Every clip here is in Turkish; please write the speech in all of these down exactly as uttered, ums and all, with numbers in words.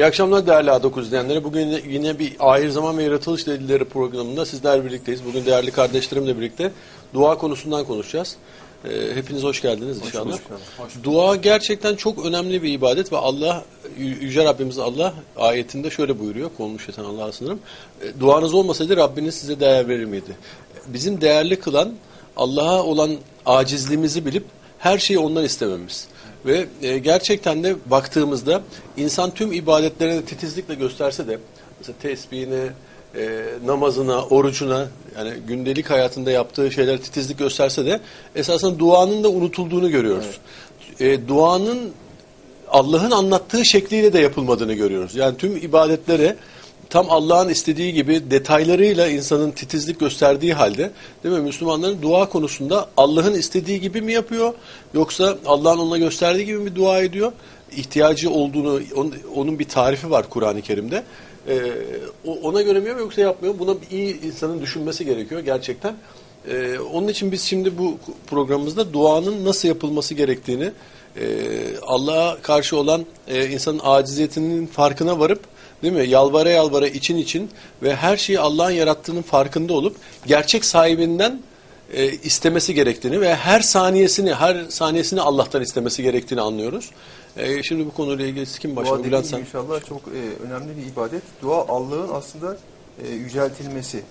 İyi akşamlar değerli A dokuz izleyenleri. Bugün yine bir Ahir Zaman ve Yaratılış Delilleri programında sizler birlikteyiz. Bugün değerli kardeşlerimle birlikte dua konusundan konuşacağız. Ee, hepiniz hoş geldiniz inşallah. Hoş hoş dua gerçekten çok önemli bir ibadet ve Allah, Yüce Rabbimiz Allah ayetinde şöyle buyuruyor. Konmuş yeten Allah'a sınırım. E, duanız olmasaydı Rabbiniz size değer verir miydi? Bizim değerli kılan Allah'a olan acizliğimizi bilip her şeyi ondan istememiz. Ve e, gerçekten de baktığımızda insan tüm ibadetlerine titizlikle gösterse de mesela tesbihine, e, namazına, orucuna yani gündelik hayatında yaptığı şeyler titizlik gösterse de esasında duanın da unutulduğunu görüyoruz. Evet. E, duanın Allah'ın anlattığı şekliyle de yapılmadığını görüyoruz. Yani tüm ibadetlere tam Allah'ın istediği gibi detaylarıyla insanın titizlik gösterdiği halde değil mi? Müslümanların dua konusunda Allah'ın istediği gibi mi yapıyor? Yoksa Allah'ın ona gösterdiği gibi mi dua ediyor? İhtiyacı olduğunu, onun bir tarifi var Kur'an-ı Kerim'de. Ee, ona göre mi yapıyor yoksa yapmıyor? Buna iyi insanın düşünmesi gerekiyor gerçekten. Ee, onun için biz şimdi bu programımızda duanın nasıl yapılması gerektiğini, e, Allah'a karşı olan e, insanın aciziyetinin farkına varıp, değil mi? Yalvara yalvara için için ve her şeyi Allah'ın yarattığının farkında olup gerçek sahibinden e, istemesi gerektiğini ve her saniyesini her saniyesini Allah'tan istemesi gerektiğini anlıyoruz. E, şimdi bu konuyla ilgili kim başlıyor? Bülent sen. İnşallah çok e, önemli bir ibadet. Dua Allah'ın aslında e, yüceltilmesi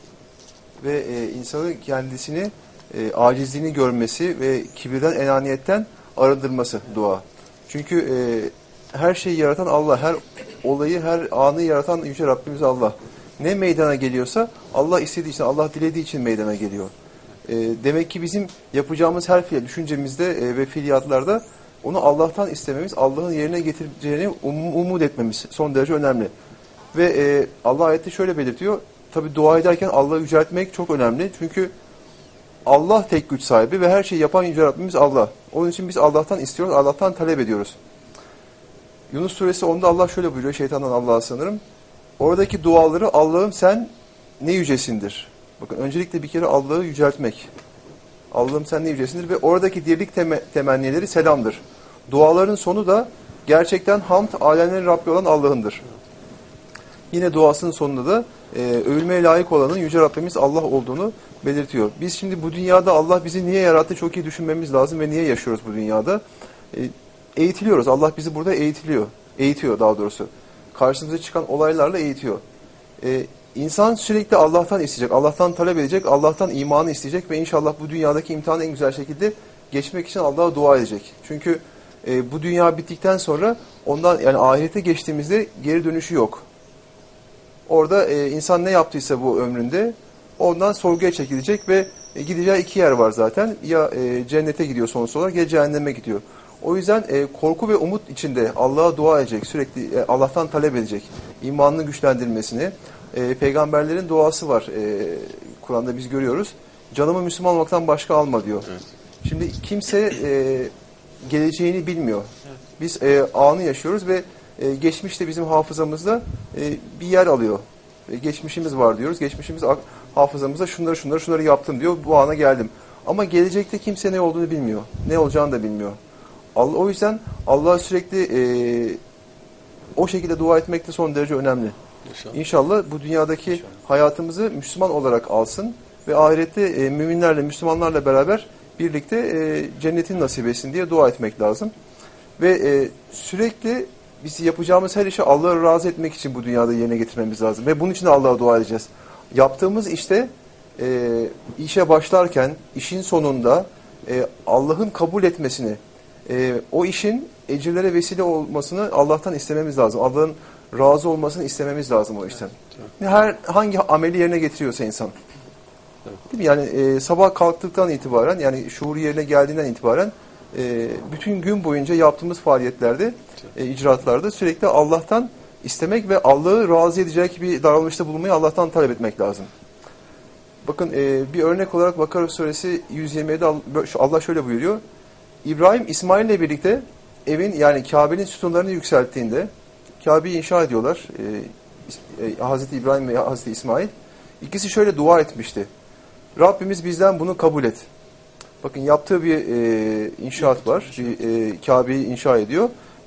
ve e, insanın kendisini e, acizliğini görmesi ve kibirden, enaniyetten arındırması dua. Çünkü e, her şeyi yaratan Allah, her olayı, her anı yaratan Yüce Rabbimiz Allah. Ne meydana geliyorsa Allah istediği için, Allah dilediği için meydana geliyor. E, demek ki bizim yapacağımız her fiil, düşüncemizde e, ve fiiliyatlarda onu Allah'tan istememiz, Allah'ın yerine getireceğini um, umut etmemiz son derece önemli. Ve e, Allah ayette şöyle belirtiyor, tabi dua ederken Allah'ı yüceltmek çok önemli. Çünkü Allah tek güç sahibi ve her şeyi yapan Yüce Rabbimiz Allah. Onun için biz Allah'tan istiyoruz, Allah'tan talep ediyoruz. Yunus suresi onda Allah şöyle buyuruyor, şeytandan Allah'a sığınırım. Oradaki duaları Allah'ım sen ne yücesindir. Bakın öncelikle bir kere Allah'ı yüceltmek. Allah'ım sen ne yücesindir ve oradaki dirlik tem- temennileri selamdır. Duaların sonu da gerçekten hamd, alemlerin Rabbi olan Allah'ındır. Yine duasının sonunda da e, övülmeye layık olanın Yüce Rabbimiz Allah olduğunu belirtiyor. Biz şimdi bu dünyada Allah bizi niye yarattı çok iyi düşünmemiz lazım ve niye yaşıyoruz bu dünyada? E, eğitiliyoruz. Allah bizi burada eğitiliyor. Eğitiyor daha doğrusu. Karşımıza çıkan olaylarla eğitiyor. E, insan sürekli Allah'tan isteyecek, Allah'tan talep edecek, Allah'tan imanı isteyecek ve inşallah bu dünyadaki imtihanı en güzel şekilde geçmek için Allah'a dua edecek. Çünkü e, bu dünya bittikten sonra ondan yani ahirete geçtiğimizde geri dönüşü yok. Orada e, insan ne yaptıysa bu ömründe ondan sorguya çekilecek ve e, gideceği iki yer var zaten. Ya e, cennete gidiyor sonuç olarak ya cehenneme gidiyor. O yüzden e, korku ve umut içinde Allah'a dua edecek, sürekli e, Allah'tan talep edecek, imanını güçlendirmesini. E, peygamberlerin duası var, e, Kur'an'da biz görüyoruz. Canımı Müslüman olmaktan başka alma diyor. Evet. Şimdi kimse e, geleceğini bilmiyor. Evet. Biz e, anı yaşıyoruz ve e, geçmişte bizim hafızamızda e, bir yer alıyor. E, geçmişimiz var diyoruz. Geçmişimiz hafızamızda şunları şunları şunları yaptım diyor. Bu ana geldim. Ama gelecekte kimse ne olduğunu bilmiyor. Ne olacağını da bilmiyor. Allah, o yüzden Allah'a sürekli e, o şekilde dua etmek de son derece önemli. İnşallah, İnşallah bu dünyadaki İnşallah. hayatımızı Müslüman olarak alsın ve ahirette e, müminlerle, Müslümanlarla beraber birlikte e, cennetin nasip etsin diye dua etmek lazım. Ve e, sürekli biz yapacağımız her işi Allah'ı razı etmek için bu dünyada yerine getirmemiz lazım. Ve bunun için de Allah'a dua edeceğiz. Yaptığımız işte e, işe başlarken, işin sonunda e, Allah'ın kabul etmesini, e, o işin ecirlere vesile olmasını Allah'tan istememiz lazım. Allah'ın razı olmasını istememiz lazım o işten. Evet, evet. Her hangi ameli yerine getiriyorsa insan. Evet. Değil mi? Yani e, sabah kalktıktan itibaren, yani şuur yerine geldiğinden itibaren e, bütün gün boyunca yaptığımız faaliyetlerde, e, icraatlarda sürekli Allah'tan istemek ve Allah'ı razı edecek bir davranışta bulunmayı Allah'tan talep etmek lazım. Bakın e, bir örnek olarak Bakara suresi yüz yirmi yedi Allah şöyle buyuruyor. İbrahim İsmail ile birlikte evin yani Kabe'nin sütunlarını yükselttiğinde Kabe'yi inşa ediyorlar. Ee, e, Hazreti İbrahim ve Hazreti İsmail. İkisi şöyle dua etmişti. Rabbimiz bizden bunu kabul et. Bakın yaptığı bir e, inşaat var. Bir, e, Kabe'yi inşa ediyor.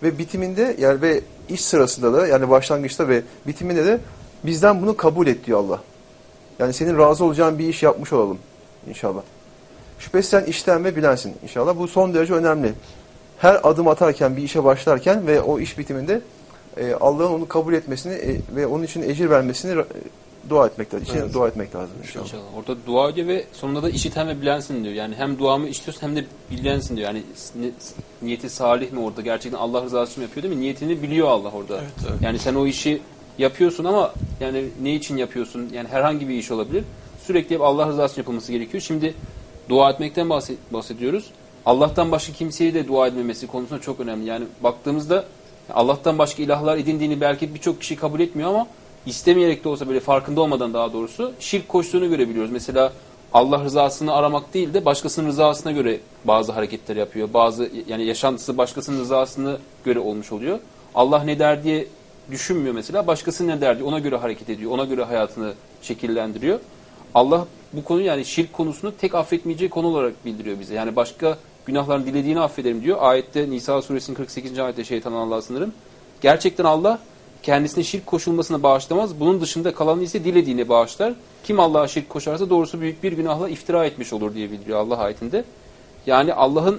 ve bitiminde yani ve iş sırasında da yani başlangıçta ve bitiminde de bizden bunu kabul et diyor Allah. Yani senin razı olacağın bir iş yapmış olalım inşallah. Şüphesiz sen işten ve bilensin inşallah. Bu son derece önemli. Her adım atarken, bir işe başlarken ve o iş bitiminde e, Allah'ın onu kabul etmesini e, ve onun için ecir vermesini e, dua etmek lazım. Evet. Dua etmek lazım inşallah. İnşallah. Orada dua ediyor ve sonunda da işiten ve bilensin diyor. Yani hem duamı işitiyorsun hem de bilensin diyor. Yani niyeti salih mi orada? Gerçekten Allah rızası için yapıyor değil mi? Niyetini biliyor Allah orada. Evet, evet. Yani sen o işi yapıyorsun ama yani ne için yapıyorsun? Yani herhangi bir iş olabilir. Sürekli hep Allah rızası için yapılması gerekiyor. Şimdi dua etmekten bahsediyoruz. Allah'tan başka kimseye de dua etmemesi konusunda çok önemli. Yani baktığımızda Allah'tan başka ilahlar edindiğini belki birçok kişi kabul etmiyor ama istemeyerek de olsa böyle farkında olmadan daha doğrusu şirk koştuğunu görebiliyoruz. Mesela Allah rızasını aramak değil de başkasının rızasına göre bazı hareketler yapıyor. Bazı yani yaşantısı başkasının rızasına göre olmuş oluyor. Allah ne der diye düşünmüyor mesela. Başkası ne der diye ona göre hareket ediyor. Ona göre hayatını şekillendiriyor. Allah bu konuyu yani şirk konusunu tek affetmeyeceği konu olarak bildiriyor bize. Yani başka günahların dilediğini affederim diyor. Ayette Nisa suresinin kırk sekizinci ayette şeytan Allah'a sınırım. Gerçekten Allah kendisine şirk koşulmasına bağışlamaz. Bunun dışında kalanı ise dilediğini bağışlar. Kim Allah'a şirk koşarsa doğrusu büyük bir günahla iftira etmiş olur diye bildiriyor Allah ayetinde. Yani Allah'ın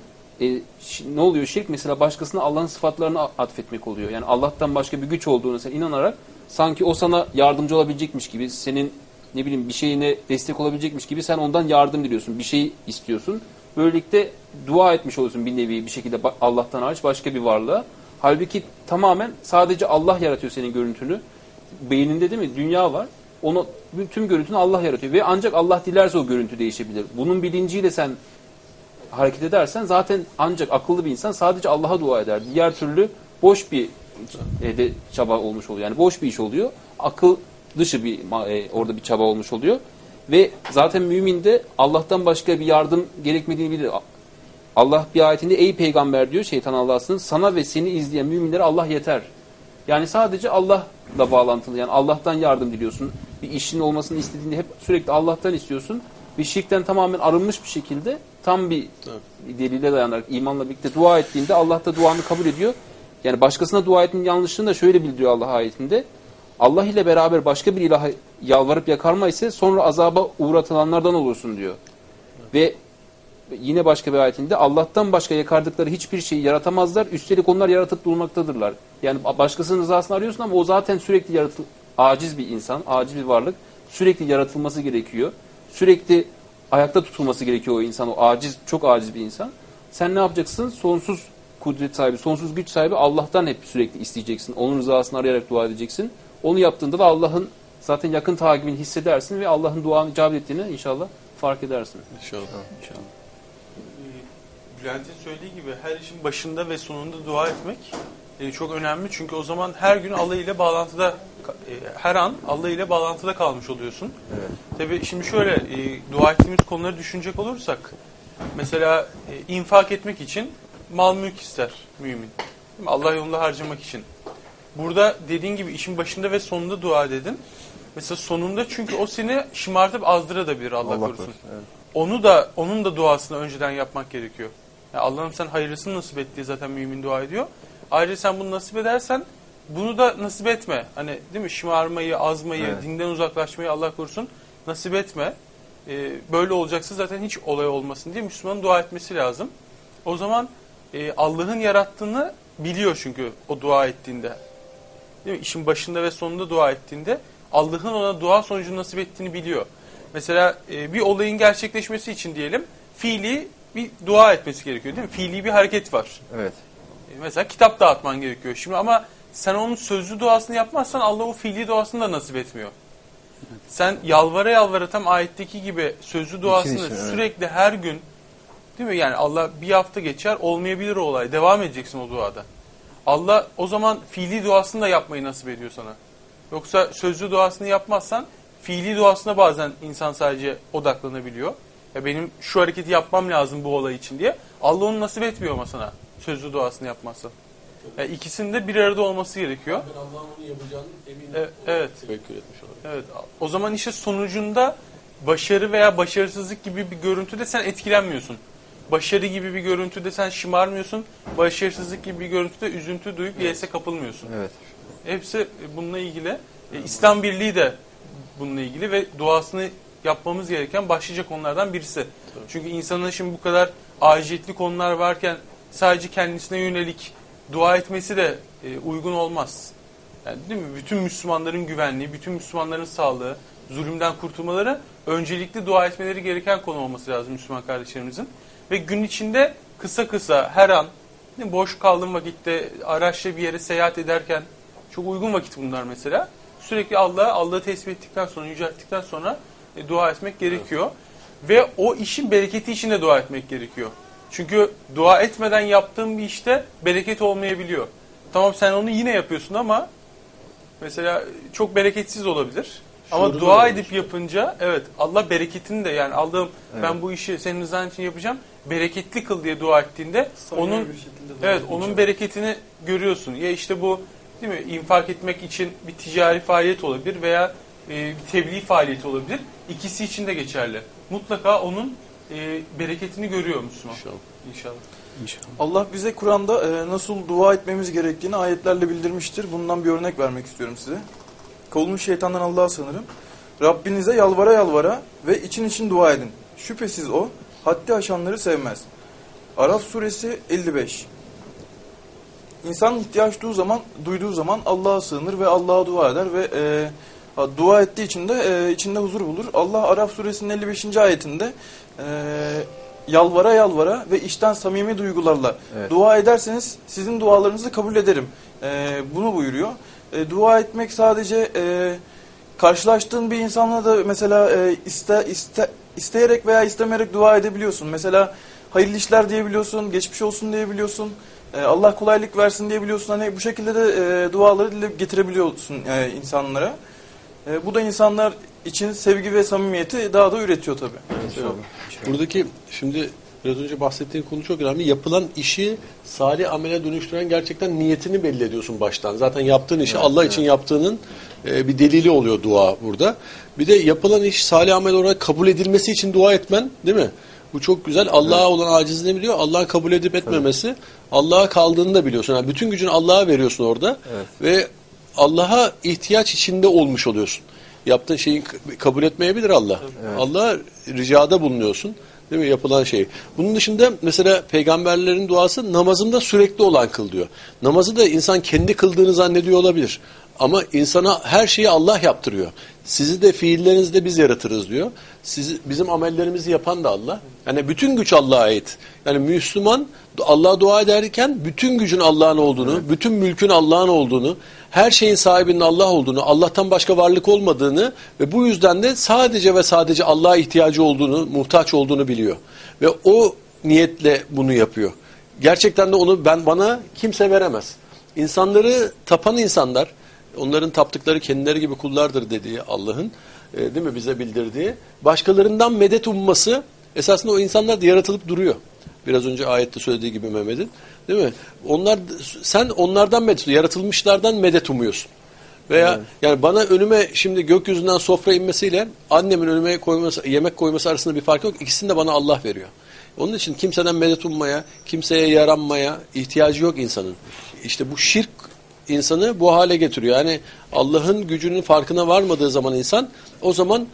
e, ne oluyor şirk? Mesela başkasına Allah'ın sıfatlarını atfetmek oluyor. Yani Allah'tan başka bir güç olduğunu sen inanarak sanki o sana yardımcı olabilecekmiş gibi, senin ne bileyim bir şeyine destek olabilecekmiş gibi sen ondan yardım diliyorsun. Bir şey istiyorsun. Böylelikle dua etmiş oluyorsun bir nevi bir şekilde Allah'tan hariç başka bir varlığa. Halbuki tamamen sadece Allah yaratıyor senin görüntünü. Beyninde değil mi? Dünya var. Onu tüm görüntünü Allah yaratıyor ve ancak Allah dilerse o görüntü değişebilir. Bunun bilinciyle sen hareket edersen zaten ancak akıllı bir insan sadece Allah'a dua eder. Diğer türlü boş bir e, çaba olmuş oluyor. Yani boş bir iş oluyor. Akıl dışı bir e, orada bir çaba olmuş oluyor. Ve zaten mümin de Allah'tan başka bir yardım gerekmediğini bilir. Allah bir ayetinde ey peygamber diyor şeytan Allah'sın sana ve seni izleyen müminlere Allah yeter. Yani sadece Allah'la bağlantılı. Yani Allah'tan yardım diliyorsun. Bir işin olmasını istediğinde hep sürekli Allah'tan istiyorsun. Bir şirkten tamamen arınmış bir şekilde tam bir, bir delile dayanarak imanla birlikte dua ettiğinde Allah da duanı kabul ediyor. Yani başkasına dua etmenin yanlışlığını da şöyle bildiriyor Allah ayetinde. Allah ile beraber başka bir ilaha yalvarıp yakarma ise sonra azaba uğratılanlardan olursun diyor. Ve yine başka bir ayetinde Allah'tan başka yakardıkları hiçbir şeyi yaratamazlar. Üstelik onlar yaratıp durmaktadırlar. Yani başkasının rızasını arıyorsun ama o zaten sürekli yaratıl aciz bir insan, aciz bir varlık. Sürekli yaratılması gerekiyor. Sürekli ayakta tutulması gerekiyor o insan. O aciz, çok aciz bir insan. Sen ne yapacaksın? Sonsuz kudret sahibi, sonsuz güç sahibi Allah'tan hep sürekli isteyeceksin. Onun rızasını arayarak dua edeceksin. Onu yaptığında da Allah'ın zaten yakın takibini hissedersin ve Allah'ın duanı icabet ettiğini inşallah fark edersin. İnşallah. İnşallah. Bülent'in söylediği gibi her işin başında ve sonunda dua etmek e, çok önemli. Çünkü o zaman her gün Allah ile bağlantıda, e, her an Allah ile bağlantıda kalmış oluyorsun. Evet. Tabii şimdi şöyle e, dua ettiğimiz konuları düşünecek olursak, mesela e, infak etmek için mal mülk ister mümin. Değil mi? Allah yolunda harcamak için. Burada dediğin gibi işin başında ve sonunda dua dedin. Mesela sonunda çünkü o seni şımartıp azdırabilir Allah, Allah korusun. korusun, evet. Onu da onun da duasını önceden yapmak gerekiyor. Yani Allah'ım sen hayırlısını nasip et diye zaten mümin dua ediyor. Ayrıca sen bunu nasip edersen bunu da nasip etme. Hani değil mi? Şımarmayı, azmayı, evet. dinden uzaklaşmayı Allah korusun nasip etme. Ee, böyle olacaksa zaten hiç olay olmasın diye Müslümanın dua etmesi lazım. O zaman e, Allah'ın yarattığını biliyor çünkü o dua ettiğinde. Değil mi? İşin başında ve sonunda dua ettiğinde Allah'ın ona dua sonucunu nasip ettiğini biliyor. Mesela e, bir olayın gerçekleşmesi için diyelim fiili bir dua etmesi gerekiyor değil mi? Fiili bir hareket var. Evet. E, mesela kitap dağıtman gerekiyor. Şimdi ama sen onun sözlü duasını yapmazsan Allah o fiili duasını da nasip etmiyor. Sen yalvara yalvara tam ayetteki gibi sözlü duasını için, evet. sürekli her gün değil mi? Yani Allah bir hafta geçer olmayabilir o olay. Devam edeceksin o duada. Allah o zaman fiili duasını da yapmayı nasip ediyor sana. Yoksa sözlü duasını yapmazsan fiili duasına bazen insan sadece odaklanabiliyor. Ya benim şu hareketi yapmam lazım bu olay için diye. Allah onu nasip etmiyor ama sana sözlü duasını yapmazsa. Yani ikisinin de bir arada olması gerekiyor. Ben Allah'ın onu yapacağını eminim. Evet. evet. Tevekkül etmiş olabilir. Evet. O zaman işte sonucunda başarı veya başarısızlık gibi bir görüntüde sen etkilenmiyorsun. başarı gibi bir görüntüde sen şımarmıyorsun. Başarısızlık gibi bir görüntüde üzüntü duyup yese kapılmıyorsun. Evet. Hepsi bununla ilgili. E, İslam Birliği de bununla ilgili ve duasını yapmamız gereken başlıca konulardan birisi. Tabii. Çünkü insanın şimdi bu kadar aciliyetli konular varken sadece kendisine yönelik dua etmesi de e, uygun olmaz. Yani değil mi? Bütün Müslümanların güvenliği, bütün Müslümanların sağlığı, zulümden kurtulmaları öncelikli dua etmeleri gereken konu olması lazım Müslüman kardeşlerimizin. Ve gün içinde kısa kısa her an değil mi? Boş kaldığım vakitte araçla bir yere seyahat ederken çok uygun vakit bunlar mesela. Sürekli Allah'a Allah'ı tesbih ettikten sonra, yücelttikten sonra e, dua etmek gerekiyor. Evet. Ve o işin bereketi için de dua etmek gerekiyor. Çünkü dua etmeden yaptığın bir işte bereket olmayabiliyor. Tamam sen onu yine yapıyorsun ama mesela çok bereketsiz olabilir. Ama Şuurlu dua edip işte. yapınca evet Allah bereketini de yani Allah'ım evet. ben bu işi senin rızan için yapacağım. Bereketli kıl diye dua ettiğinde Samimi onun evet onun bereketini görüyorsun. Ya işte bu değil mi? İnfak etmek için bir ticari faaliyet olabilir veya e, bir tebliğ faaliyeti olabilir. İkisi için de geçerli. Mutlaka onun e, bereketini görüyor Müslüman. İnşallah. İnşallah. İnşallah. Allah bize Kur'an'da e, nasıl dua etmemiz gerektiğini ayetlerle bildirmiştir. Bundan bir örnek vermek istiyorum size. Kovulmuş şeytandan Allah'a sığınırım. Rabbinize yalvara yalvara ve için için dua edin. Şüphesiz o haddi aşanları sevmez. Araf suresi elli beş. İnsan ihtiyaç duyduğu zaman, duyduğu zaman Allah'a sığınır ve Allah'a dua eder ve e, dua ettiği için de e, içinde huzur bulur. Allah Araf suresinin elli beşinci ayetinde e, yalvara yalvara ve içten samimi duygularla evet. dua ederseniz sizin dualarınızı kabul ederim. E, bunu buyuruyor. E, dua etmek sadece e, karşılaştığın bir insanla da mesela e, iste, iste, isteyerek veya istemeyerek dua edebiliyorsun. Mesela hayırlı işler diyebiliyorsun, geçmiş olsun diyebiliyorsun. Allah kolaylık versin diyebiliyorsun. Hani bu şekilde de e, duaları dile getirebiliyorsun e, insanlara. E, bu da insanlar için sevgi ve samimiyeti daha da üretiyor tabii. İnşallah. Buradaki şimdi biraz önce bahsettiğin konu çok önemli. Yapılan işi salih amele dönüştüren gerçekten niyetini belli ediyorsun baştan. Zaten yaptığın işi evet, Allah evet. için yaptığının e, bir delili oluyor dua burada. Bir de yapılan iş salih amel olarak kabul edilmesi için dua etmen, değil mi? Bu çok güzel. Allah'a evet. olan acizliğini biliyor. Allah'ın kabul edip etmemesi. Evet. Allah'a kaldığını da biliyorsun. Yani bütün gücünü Allah'a veriyorsun orada. Evet. Ve Allah'a ihtiyaç içinde olmuş oluyorsun. Yaptığın şeyi kabul etmeyebilir Allah. Evet. Allah'a ricada bulunuyorsun. Değil mi? Yapılan şey. Bunun dışında mesela peygamberlerin duası namazında sürekli olan kıl diyor. Namazı da insan kendi kıldığını zannediyor olabilir. Ama insana her şeyi Allah yaptırıyor. Sizi de fiillerinizi de biz yaratırız diyor. Sizi, bizim amellerimizi yapan da Allah. Yani bütün güç Allah'a ait. Yani Müslüman Allah'a dua ederken bütün gücün Allah'ın olduğunu, evet. bütün mülkün Allah'ın olduğunu, her şeyin sahibinin Allah olduğunu, Allah'tan başka varlık olmadığını ve bu yüzden de sadece ve sadece Allah'a ihtiyacı olduğunu, muhtaç olduğunu biliyor. Ve o niyetle bunu yapıyor. Gerçekten de onu ben bana kimse veremez. İnsanları tapan insanlar, onların taptıkları kendileri gibi kullardır dediği Allah'ın e, değil mi bize bildirdiği, başkalarından medet umması esasında o insanlar da yaratılıp duruyor. Biraz önce ayette söylediği gibi Mehmet'in, değil mi? Onlar sen onlardan medet, yaratılmışlardan medet umuyorsun. Veya evet. yani bana önüme şimdi gökyüzünden sofra inmesiyle annemin önüme koyması, yemek koyması arasında bir fark yok. İkisini de bana Allah veriyor. Onun için kimseden medet ummaya, kimseye yaranmaya ihtiyacı yok insanın. İşte bu şirk insanı bu hale getiriyor. Yani Allah'ın gücünün farkına varmadığı zaman insan o zaman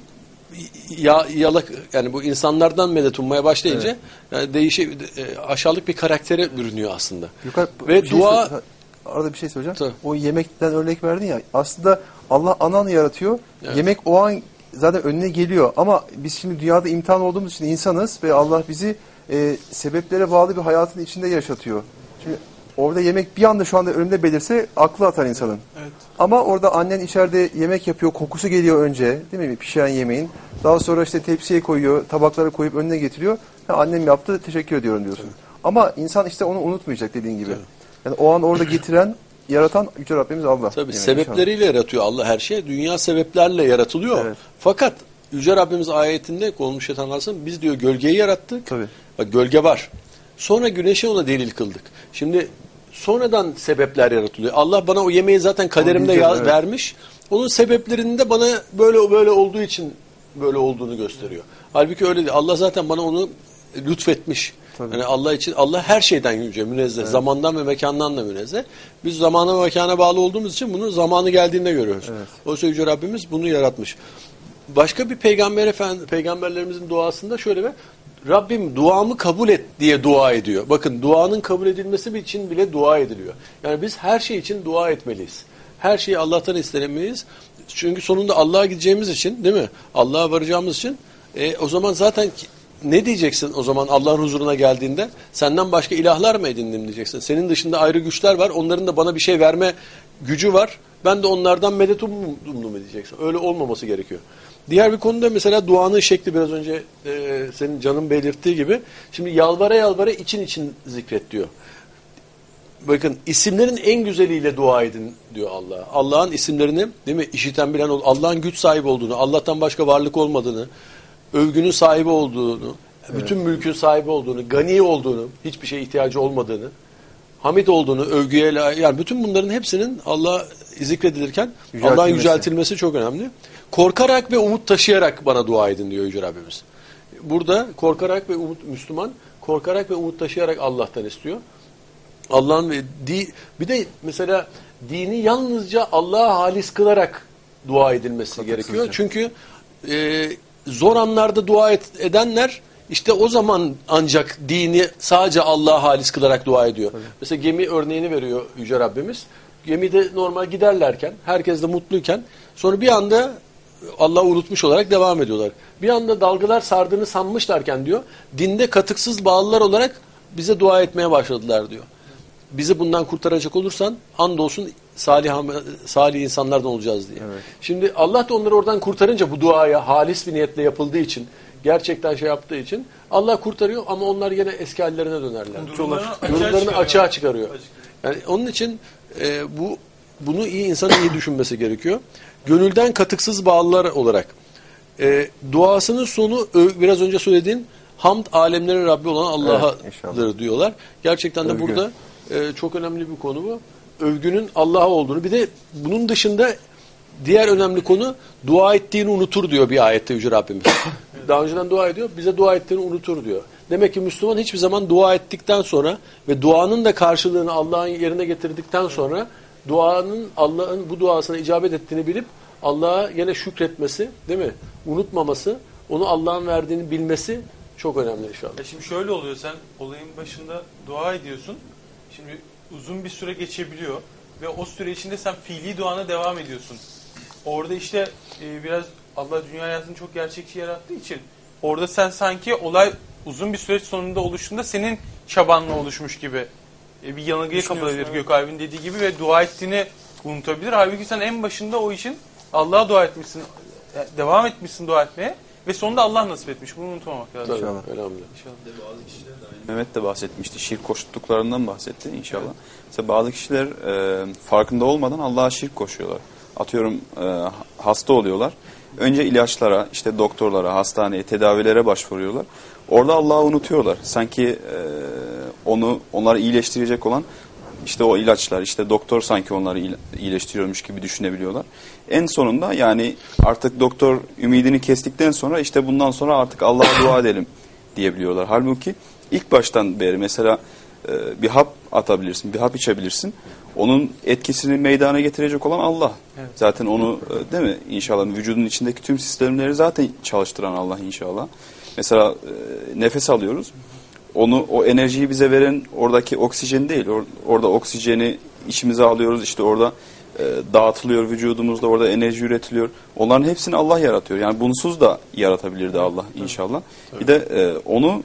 ya, yalak yani bu insanlardan medet ummaya başlayınca evet. yani değişik aşağılık bir karaktere bürünüyor aslında. Yukarı, Ve bir dua şey, arada bir şey söyleyeceğim. Tabii. O yemekten örnek verdin ya. Aslında Allah anan yaratıyor. Evet. Yemek o an zaten önüne geliyor. Ama biz şimdi dünyada imtihan olduğumuz için insanız ve Allah bizi e, sebeplere bağlı bir hayatın içinde yaşatıyor. Şimdi orada yemek bir anda şu anda önümde belirse aklı atar insanın. Evet. Ama orada annen içeride yemek yapıyor, kokusu geliyor önce, değil mi? Pişiren yemeğin. Daha sonra işte tepsiye koyuyor, tabaklara koyup önüne getiriyor. Ha, annem yaptı, teşekkür ediyorum diyorsun. Evet. Ama insan işte onu unutmayacak dediğin gibi. Evet. Yani o an orada getiren, yaratan Yüce Rabbimiz Allah. Tabii sebepleriyle inşallah. Yaratıyor Allah her şey. Dünya sebeplerle yaratılıyor. Evet. Fakat Yüce Rabbimiz ayetinde olmuş şeytan alsın, biz diyor gölgeyi yarattık. Tabii. Bak gölge var. Sonra güneşi ona delil kıldık. Şimdi sonradan sebepler yaratılıyor. Allah bana o yemeği zaten kaderimde ya- evet. vermiş. Onun sebeplerinin de bana böyle böyle olduğu için böyle olduğunu gösteriyor. Halbuki öyle değil. Allah zaten bana onu lütfetmiş. Tabii. Yani Allah için, Allah her şeyden yüce, münezzeh. Evet. Zamandan ve mekandan da münezzeh. Biz zamana ve mekana bağlı olduğumuz için bunu zamanı geldiğinde görüyoruz. Evet. Oysa Yüce Rabbimiz bunu yaratmış. Başka bir peygamber efendi, peygamberlerimizin duasında şöyle bir Rabbim duamı kabul et diye dua ediyor. Bakın duanın kabul edilmesi için bile dua ediliyor. Yani biz her şey için dua etmeliyiz. Her şeyi Allah'tan istemeliyiz. Çünkü sonunda Allah'a gideceğimiz için, değil mi? Allah'a varacağımız için e, o zaman zaten ne diyeceksin o zaman Allah'ın huzuruna geldiğinde? Senden başka ilahlar mı edindim diyeceksin. Senin dışında ayrı güçler var. Onların da bana bir şey verme gücü var. Ben de onlardan medet umdum mu diyeceksin. Öyle olmaması gerekiyor. Diğer bir konuda mesela duanın şekli biraz önce e, senin canın belirttiği gibi. Şimdi yalvara yalvara için için zikret diyor. Bakın isimlerin en güzeliyle dua edin diyor Allah. Allah'ın isimlerini, değil mi? İşiten bilen, Allah'ın güç sahibi olduğunu, Allah'tan başka varlık olmadığını, övgünün sahibi olduğunu, evet. bütün mülkün sahibi olduğunu, gani olduğunu, hiçbir şeye ihtiyacı olmadığını, hamid olduğunu, övgüye, yani bütün bunların hepsinin Allah zikredilirken Allah'ın yüceltilmesi çok önemli. Korkarak ve umut taşıyarak bana dua edin diyor Yüce Rabbimiz. Burada korkarak ve umut, Müslüman korkarak ve umut taşıyarak Allah'tan istiyor. Allah'ın ve di, bir de mesela dini yalnızca Allah'a halis kılarak dua edilmesi Katıksızca. gerekiyor. Çünkü e, zor anlarda dua et, edenler işte o zaman ancak dini sadece Allah'a halis kılarak dua ediyor. Tabii. Mesela gemi örneğini veriyor Yüce Rabbimiz. Gemide normal giderlerken, herkes de mutluyken sonra bir anda Allah'ı unutmuş olarak devam ediyorlar. Bir anda dalgalar sardığını sanmışlarken diyor, dinde katıksız bağlılar olarak bize dua etmeye başladılar diyor. Bizi bundan kurtaracak olursan andolsun salih, salih insanlardan olacağız diye. Evet. Şimdi Allah da onları oradan kurtarınca bu duaya halis bir niyetle yapıldığı için, gerçekten şey yaptığı için Allah kurtarıyor ama onlar yine eski hallerine dönerler. Durumlarını açığa çıkarıyor. Yani onun için e, bu bunu iyi insanın iyi düşünmesi gerekiyor. Gönülden katıksız bağlılar olarak e, duasının sonu biraz önce söylediğin hamd alemlerin Rabbi olan Allah'adır evet, diyorlar. Gerçekten de Övgü. burada e, çok önemli bir konu bu. Övgünün Allah'a olduğunu. Bir de bunun dışında diğer önemli konu dua ettiğini unutur diyor bir ayette Yüce Rabbimiz. Daha önceden dua ediyor, bize dua ettiğini unutur diyor. Demek ki Müslüman hiçbir zaman dua ettikten sonra ve duanın da karşılığını Allah'ın yerine getirdikten sonra duanın Allah'ın bu duasına icabet ettiğini bilip Allah'a yine şükretmesi, değil mi? Unutmaması, onu Allah'ın verdiğini bilmesi çok önemli inşallah. Ya şimdi şöyle oluyor, sen olayın başında dua ediyorsun. Şimdi uzun bir süre geçebiliyor ve o süre içinde sen fiili duana devam ediyorsun. Orada işte e, biraz Allah dünya hayatını çok gerçekçi yarattığı için orada sen sanki olay uzun bir süreç sonunda oluştuğunda senin çabanla oluşmuş gibi e, bir yanılgıya kapılabilir evet. Gökalp'in dediği gibi ve dua ettiğini unutabilir. Halbuki sen en başında o işin Allah'a dua etmişsin, devam etmişsin dua etmeye ve sonunda Allah nasip etmiş. Bunu unutmamak lazım. İnşallah. Elhamdülillah. İnşallah. Bazı kişiler de aynı. Mehmet de bahsetmişti. Şirk koştuklarından bahsetti inşallah. Evet. Mesela bazı kişiler e, farkında olmadan Allah'a şirk koşuyorlar. Atıyorum e, hasta oluyorlar. Önce ilaçlara, işte doktorlara, hastaneye, tedavilere başvuruyorlar. Orada Allah'ı unutuyorlar. Sanki e, onu onları iyileştirecek olan işte o ilaçlar, işte doktor sanki onları iyileştiriyormuş gibi düşünebiliyorlar. En sonunda yani artık doktor ümidini kestikten sonra işte bundan sonra artık Allah'a dua edelim diyebiliyorlar. Halbuki ilk baştan beri mesela e, bir hap atabilirsin, bir hap içebilirsin. Onun etkisini meydana getirecek olan Allah. Evet. Zaten onu e, değil mi? İnşallah vücudun içindeki tüm sistemleri zaten çalıştıran Allah inşallah. Mesela e, nefes alıyoruz. Onu o enerjiyi bize veren oradaki oksijen değil. Or, orada oksijeni içimize alıyoruz. İşte orada e, dağıtılıyor vücudumuzda. Orada enerji üretiliyor. Onların hepsini Allah yaratıyor. Yani bunsuz da yaratabilirdi Allah inşallah. Tabii. Bir de e, onu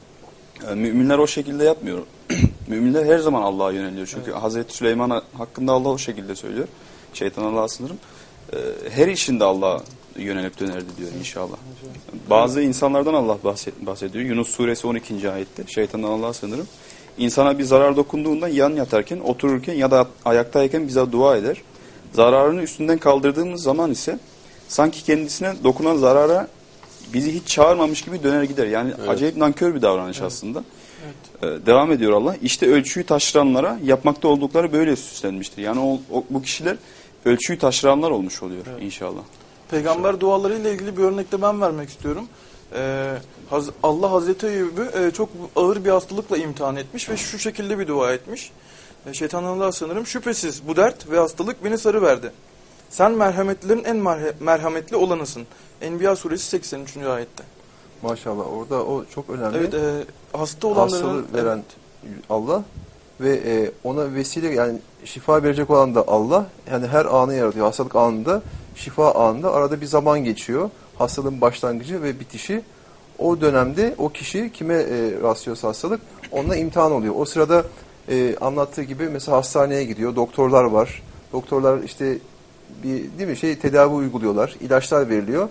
e, müminler o şekilde yapmıyor. Müminler her zaman Allah'a yöneliyor. Çünkü evet. Hazreti Süleyman hakkında Allah o şekilde söylüyor. Şeytan Allah'a sınırım. E, her işinde Allah'a yönelip dönerdi diyor inşallah. Bazı insanlardan Allah bahsediyor. Yunus suresi on ikinci ayette. Şeytandan Allah'a sığınırım. İnsana bir zarar dokunduğunda yan yatarken, otururken ya da ayaktayken bize dua eder. Zararını üstünden kaldırdığımız zaman ise sanki kendisine dokunan zarara bizi hiç çağırmamış gibi döner gider. Yani evet. Acayip nankör bir davranış evet. aslında. Evet. Ee, devam ediyor Allah. İşte ölçüyü taşıranlara yapmakta oldukları böyle süslenmiştir. Yani o, o, bu kişiler ölçüyü taşıranlar olmuş oluyor evet. inşallah. Peygamber dualarıyla ilgili bir örnek de ben vermek istiyorum. Ee, Haz- Allah Hazreti Eyyub'u e, çok ağır bir hastalıkla imtihan etmiş ve şu şekilde bir dua etmiş. E, Şeytandan Allah'a sanırım, şüphesiz bu dert ve hastalık beni sarıverdi. Sen merhametlilerin en merhe- merhametli olanısın. Enbiya suresi seksen üçüncü ayette. Maşallah, orada o çok önemli. Evet, e, hasta olanların... Hastalığı veren Allah ve e, ona vesile, yani şifa verecek olan da Allah. Yani her anı yaratıyor. Hastalık anında, şifa anında arada bir zaman geçiyor. Hastalığın başlangıcı ve bitişi. O dönemde o kişi kime e, rastlıyorsa hastalık onunla imtihan oluyor. O sırada e, anlattığı gibi mesela hastaneye gidiyor. Doktorlar var. Doktorlar işte bir değil mi şey tedavi uyguluyorlar. İlaçlar veriliyor.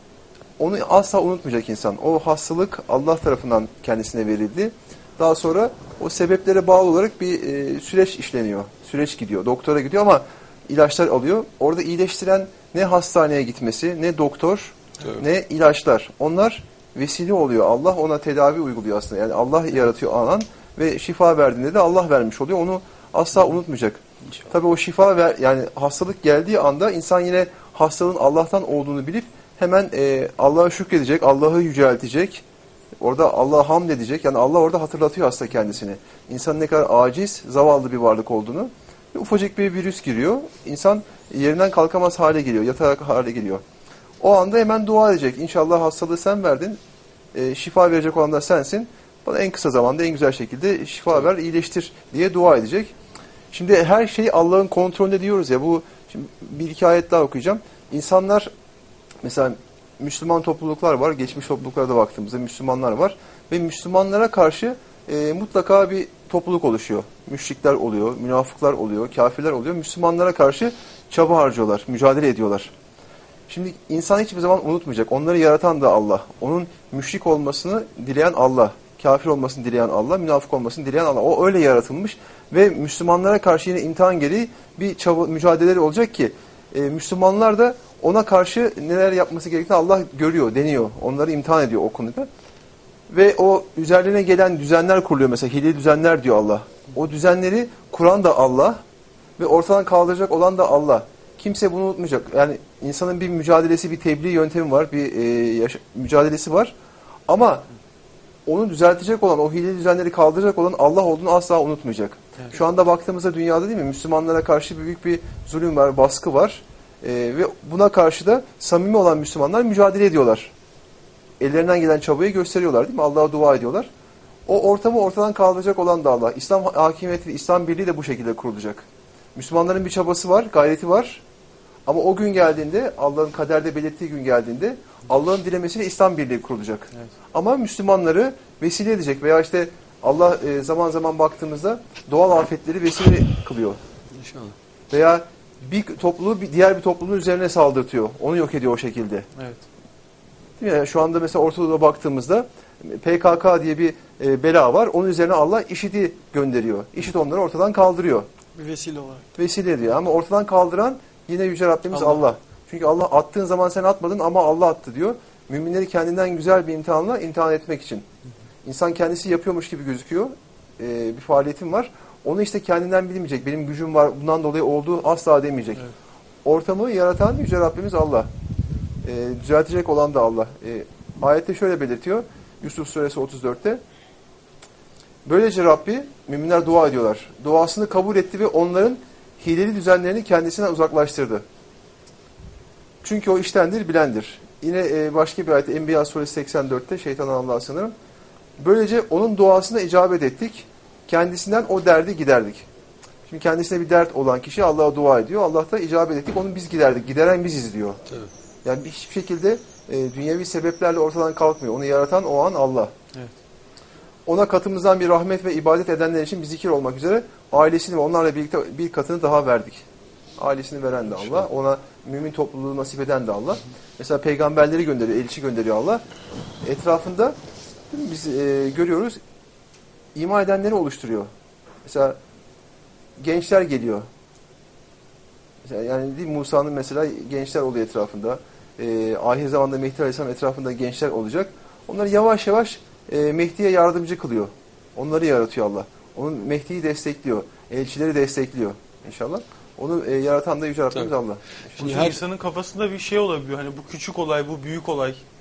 Onu asla unutmayacak insan. O hastalık Allah tarafından kendisine verildi. Daha sonra o sebeplere bağlı olarak bir e, süreç işleniyor. Süreç gidiyor. Doktora gidiyor ama ilaçlar alıyor. Orada iyileştiren ne hastaneye gitmesi, ne doktor, evet. ne ilaçlar. Onlar vesile oluyor. Allah ona tedavi uyguluyor aslında. Yani Allah yaratıyor anan ve şifa verdiğinde de Allah vermiş oluyor. Onu asla unutmayacak. İnşallah. Tabii o şifa ver, yani hastalık geldiği anda insan yine hastalığın Allah'tan olduğunu bilip hemen e, Allah'a şükredecek, Allah'ı yüceltecek. Orada Allah'a hamd edecek. Yani Allah orada hatırlatıyor hasta kendisini. İnsanın ne kadar aciz, zavallı bir varlık olduğunu. Ve ufacık bir virüs giriyor. İnsan yerinden kalkamaz hale geliyor, yatarak hale geliyor. O anda hemen dua edecek. İnşallah hastalığı sen verdin. E, şifa verecek olan da sensin. Bana en kısa zamanda en güzel şekilde şifa ver, iyileştir diye dua edecek. Şimdi her şey Allah'ın kontrolünde diyoruz ya. Bu şimdi bir iki ayet daha okuyacağım. İnsanlar mesela Müslüman topluluklar var. Geçmiş topluluklara da baktığımızda Müslümanlar var. Ve Müslümanlara karşı e, mutlaka bir topluluk oluşuyor. Müşrikler oluyor, münafıklar oluyor, kafirler oluyor. Müslümanlara karşı çaba harcıyorlar, mücadele ediyorlar. Şimdi insan hiçbir zaman unutmayacak. Onları yaratan da Allah. Onun müşrik olmasını dileyen Allah. Kafir olmasını dileyen Allah, münafık olmasını dileyen Allah. O öyle yaratılmış ve Müslümanlara karşı yine imtihan gereği bir çaba, mücadeleleri olacak ki e, Müslümanlar da ona karşı neler yapması gerektiğini Allah görüyor, deniyor. Onları imtihan ediyor o konuda. Ve o üzerlerine gelen düzenler kuruluyor mesela. Hileli düzenler diyor Allah. O düzenleri kuran da Allah ve ortadan kaldıracak olan da Allah. Kimse bunu unutmayacak. Yani insanın bir mücadelesi, bir tebliğ yöntemi var, bir e, yaşa- mücadelesi var. Ama onu düzeltecek olan, o hileli düzenleri kaldıracak olan Allah olduğunu asla unutmayacak. Evet. Şu anda baktığımızda dünyada değil mi? Müslümanlara karşı büyük bir zulüm var, baskı var. Ee, ve buna karşı da samimi olan Müslümanlar mücadele ediyorlar. Ellerinden gelen çabayı gösteriyorlar değil mi? Allah'a dua ediyorlar. O ortamı ortadan kaldıracak olan da Allah. İslam hakimiyeti, İslam birliği de bu şekilde kurulacak. Müslümanların bir çabası var, gayreti var. Ama o gün geldiğinde, Allah'ın kaderde belirttiği gün geldiğinde Allah'ın dilemesiyle İslam birliği kurulacak. Evet. Ama Müslümanları vesile edecek veya işte Allah e, zaman zaman baktığımızda doğal afetleri vesile kılıyor. İnşallah. Veya bir topluluğu bir diğer bir topluluğun üzerine saldırtıyor. Onu yok ediyor o şekilde. Evet. Değil mi? Yani şu anda mesela Orta Doğu'da baktığımızda P K K diye bir e, bela var. Onun üzerine Allah IŞİD'i gönderiyor. IŞİD onları ortadan kaldırıyor. Bir vesile olarak. Vesile ediyor ama ortadan kaldıran yine Yüce Rabbimiz Allah. Allah. Çünkü Allah attığın zaman sen atmadın ama Allah attı diyor. Müminleri kendinden güzel bir imtihanla imtihan etmek için. İnsan kendisi yapıyormuş gibi gözüküyor. Ee, bir faaliyetim var. Onu işte kendinden bilmeyecek. Benim gücüm var. Bundan dolayı olduğu asla demeyecek. Evet. Ortamı yaratan Yüce Rabbimiz Allah. Ee, düzeltecek olan da Allah. Ee, ayette şöyle belirtiyor. Yusuf Suresi otuz dörtte. Böylece Rabbi, müminler dua ediyorlar. Duasını kabul etti ve onların hileli düzenlerini kendisinden uzaklaştırdı. Çünkü o iştendir, bilendir. Yine başka bir ayette Enbiya Suresi seksen dörtte şeytandan Allah'a sığınırım. Böylece onun duasına icabet ettik. Kendisinden o derdi giderdik. Şimdi kendisine bir dert olan kişi Allah'a dua ediyor. Allah da icabet ettik. Onu biz giderdik. Gideren biziz diyor. Evet. Yani hiçbir şekilde e, dünyevi sebeplerle ortadan kalkmıyor. Onu yaratan o an Allah. Evet. Ona katımızdan bir rahmet ve ibadet edenler için bir zikir olmak üzere ailesini ve onlarla birlikte bir katını daha verdik. Ailesini veren de Allah. Ona mümin topluluğu nasip eden de Allah. Mesela peygamberleri gönderiyor, elçi gönderiyor Allah. Etrafında biz e, görüyoruz, iman edenleri oluşturuyor. Mesela gençler geliyor. Mesela yani değil Musa'nın mesela gençler oluyor etrafında. E, ahir zamanda Mehdi Aleyhisselam etrafında gençler olacak. Onları yavaş yavaş e, Mehdi'ye yardımcı kılıyor. Onları yaratıyor Allah. Onun Mehdi'yi destekliyor. Elçileri destekliyor inşallah. Onu e, yaratan da Yüce Rabbimiz Allah. Şimdi her insanın kafasında bir şey olabiliyor. Hani bu küçük olay, bu büyük olay.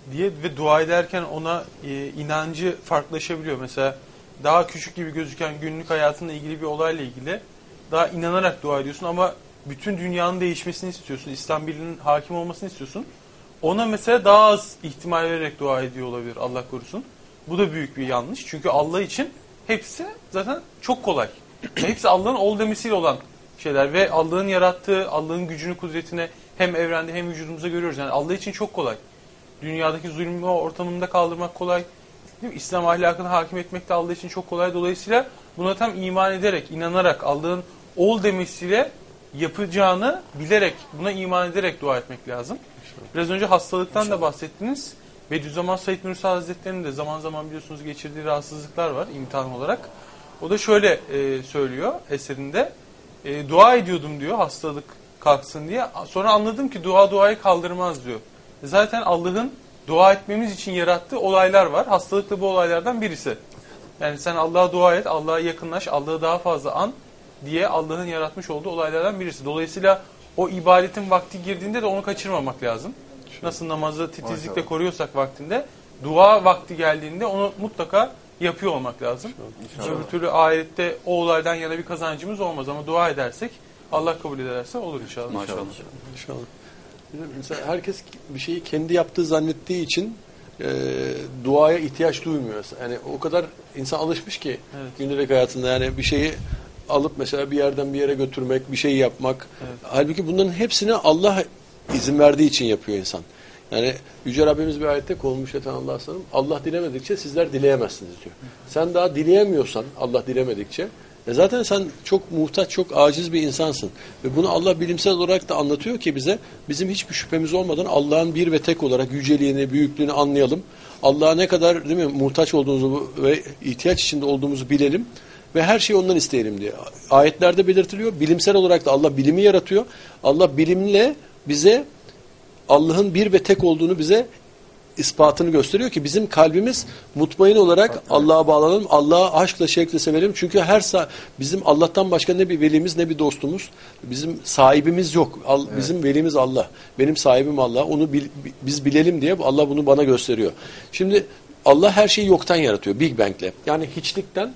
diye ve dua ederken ona e, inancı farklılaşabiliyor. Mesela daha küçük gibi gözüken günlük hayatınla ilgili bir olayla ilgili daha inanarak dua ediyorsun ama bütün dünyanın değişmesini istiyorsun. İslam birliğinin hakim olmasını istiyorsun. Ona mesela daha az ihtimal vererek dua ediyor olabilir, Allah korusun. Bu da büyük bir yanlış. Çünkü Allah için hepsi zaten çok kolay. Hepsi Allah'ın ol demesiyle olan şeyler ve Allah'ın yarattığı, Allah'ın gücünü, kudretini hem evrende hem vücudumuzda görüyoruz. Yani Allah için çok kolay. Dünyadaki zulmü ortamında kaldırmak kolay. Değil mi? İslam ahlakını hakim etmek de Allah için çok kolay. Dolayısıyla buna tam iman ederek, inanarak, Allah'ın ol demesiyle yapacağını bilerek, buna iman ederek dua etmek lazım. Biraz önce hastalıktan da bahsettiniz. Bediüzzaman Said Nursi Hazretleri'nin de zaman zaman biliyorsunuz geçirdiği rahatsızlıklar var imtihan olarak. O da şöyle e, söylüyor eserinde. E, dua ediyordum diyor hastalık kalksın diye. Sonra anladım ki dua duayı kaldırmaz diyor. Zaten Allah'ın dua etmemiz için yarattığı olaylar var. Hastalık da bu olaylardan birisi. Yani sen Allah'a dua et, Allah'a yakınlaş, Allah'ı daha fazla an diye Allah'ın yaratmış olduğu olaylardan birisi. Dolayısıyla o ibadetin vakti girdiğinde de onu kaçırmamak lazım. Nasıl namazı titizlikle koruyorsak vaktinde, dua vakti geldiğinde onu mutlaka yapıyor olmak lazım. Öbür türlü ahirette o olaydan yana bir kazancımız olmaz ama dua edersek, Allah kabul ederse olur inşallah. Maşallah. İnşallah. Mesela herkes bir şeyi kendi yaptığı zannettiği için e, duaya ihtiyaç duymuyor. Yani o kadar insan alışmış ki evet. gündelik hayatında yani bir şeyi alıp mesela bir yerden bir yere götürmek, bir şey yapmak. Evet. Halbuki bunların hepsini Allah izin verdiği için yapıyor insan. Yani Yüce Rabbimiz bir ayette kolmuş yatan Allah'a sanırım. Allah dilemedikçe sizler dileyemezsiniz diyor. Sen daha dileyemiyorsan Allah dilemedikçe e zaten sen çok muhtaç, çok aciz bir insansın. Ve bunu Allah bilimsel olarak da anlatıyor ki bize bizim hiçbir şüphemiz olmadan Allah'ın bir ve tek olarak yüceliğini, büyüklüğünü anlayalım. Allah'a ne kadar değil mi, muhtaç olduğumuzu ve ihtiyaç içinde olduğumuzu bilelim. Ve her şeyi ondan isteyelim diye. Ayetlerde belirtiliyor. Bilimsel olarak da Allah bilimi yaratıyor. Allah bilimle bize Allah'ın bir ve tek olduğunu bize ispatını gösteriyor ki bizim kalbimiz mutmain olarak Allah'a bağlanalım. Allah'a aşkla, şevkle sevelim. Çünkü her sa- bizim Allah'tan başka ne bir velimiz ne bir dostumuz. Bizim sahibimiz yok. Al- evet. Bizim velimiz Allah. Benim sahibim Allah. Onu bil- biz bilelim diye Allah bunu bana gösteriyor. Şimdi Allah her şeyi yoktan yaratıyor. Big Bang'le. Yani hiçlikten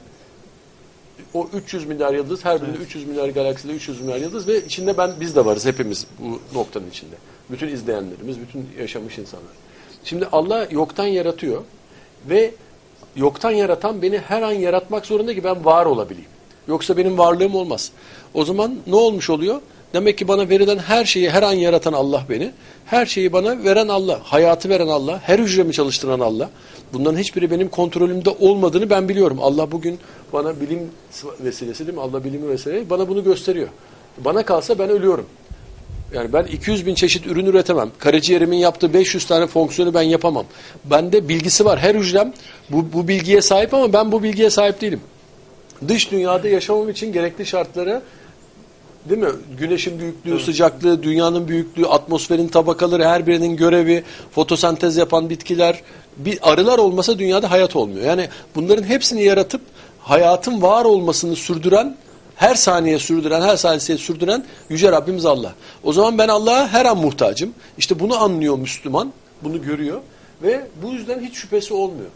o üç yüz milyar yıldız, her birinde evet. üç yüz milyar galakside üç yüz milyar yıldız ve içinde ben biz de varız hepimiz bu noktanın içinde. Bütün izleyenlerimiz, bütün yaşamış insanlar. Şimdi Allah yoktan yaratıyor ve yoktan yaratan beni her an yaratmak zorunda ki ben var olabileyim. Yoksa benim varlığım olmaz. O zaman ne olmuş oluyor? Demek ki bana verilen her şeyi her an yaratan Allah beni, her şeyi bana veren Allah, hayatı veren Allah, her hücremi çalıştıran Allah. Bunların hiçbiri benim kontrolümde olmadığını ben biliyorum. Allah bugün bana bilim vesilesi değil mi? Allah bilimi vesilesi bana bunu gösteriyor. Bana kalsa ben ölüyorum. Yani ben iki yüz bin çeşit ürün üretemem. Karaciğerimin yaptığı beş yüz tane fonksiyonu ben yapamam. Bende bilgisi var. Her hücrem bu, bu bilgiye sahip ama ben bu bilgiye sahip değilim. Dış dünyada yaşamam için gerekli şartları değil mi? Güneşin büyüklüğü, evet. sıcaklığı, dünyanın büyüklüğü, atmosferin tabakaları, her birinin görevi, fotosentez yapan bitkiler, bir arılar olmasa dünyada hayat olmuyor. Yani bunların hepsini yaratıp hayatın var olmasını sürdüren, her saniye sürdüren, her saniye sürdüren Yüce Rabbimiz Allah. O zaman ben Allah'a her an muhtacım. İşte bunu anlıyor Müslüman, bunu görüyor ve bu yüzden hiç şüphesi olmuyor.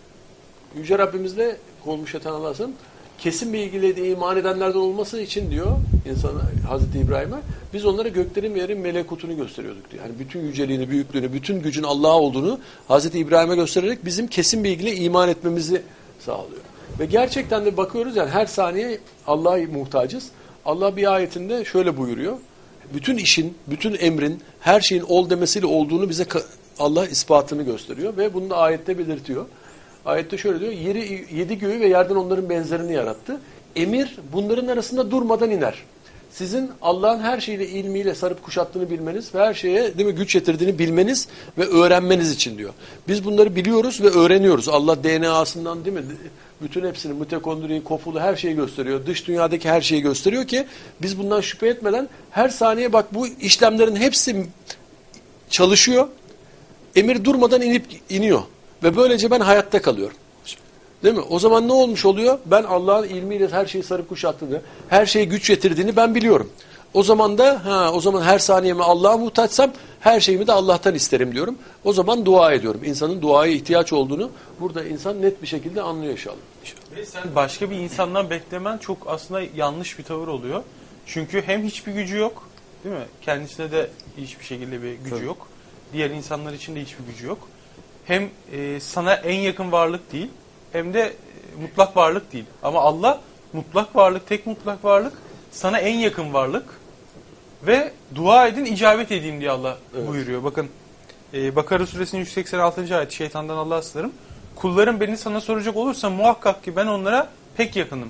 Yüce Rabbimizle olmuş yatan Allah'ın kesin bilgiyle iman edenlerden olması için diyor insana, Hazreti İbrahim'e biz onlara göklerin ve yerin melekutunu gösteriyorduk diyor. Yani bütün yüceliğini, büyüklüğünü, bütün gücün Allah'a olduğunu Hazreti İbrahim'e göstererek bizim kesin bilgiyle iman etmemizi sağlıyor. Ve gerçekten de bakıyoruz yani her saniye Allah'a muhtacız. Allah bir ayetinde şöyle buyuruyor. Bütün işin, bütün emrin, her şeyin ol demesiyle olduğunu bize Allah ispatını gösteriyor ve bunu da ayette belirtiyor. Ayette şöyle diyor, yeri, yedi göğü ve yerden onların benzerini yarattı. Emir bunların arasında durmadan iner. Sizin Allah'ın her şeyle ilmiyle sarıp kuşattığını bilmeniz ve her şeye değil mi, güç yetirdiğini bilmeniz ve öğrenmeniz için diyor. Biz bunları biliyoruz ve öğreniyoruz. Allah D N A'sından değil mi, bütün hepsini, mitokondriyi, kofulu her şeyi gösteriyor. Dış dünyadaki her şeyi gösteriyor ki biz bundan şüphe etmeden her saniye bak bu işlemlerin hepsi çalışıyor. Emir durmadan inip iniyor. Ve böylece ben hayatta kalıyorum. Değil mi? O zaman ne olmuş oluyor? Ben Allah'ın ilmiyle her şeyi sarıp kuşattığını, her şeye güç getirdiğini ben biliyorum. O zaman da ha o zaman her saniyemi Allah'a muhtaçsam her şeyimi de Allah'tan isterim diyorum. O zaman dua ediyorum. İnsanın duaya ihtiyaç olduğunu burada insan net bir şekilde anlıyor inşallah. Ve sen başka bir insandan beklemen çok aslında yanlış bir tavır oluyor. Çünkü hem hiçbir gücü yok, değil mi? Kendisine de hiçbir şekilde bir gücü Tabii. yok. Diğer insanlar için de hiçbir gücü yok. Hem e, sana en yakın varlık değil, hem de e, mutlak varlık değil. Ama Allah mutlak varlık, tek mutlak varlık, sana en yakın varlık ve dua edin, icabet edeyim diye Allah Evet. buyuruyor. Bakın e, Bakara suresinin yüz seksen altıncı ayeti, şeytandan Allah'a sığınırım. Kullarım beni sana soracak olursa muhakkak ki ben onlara pek yakınım.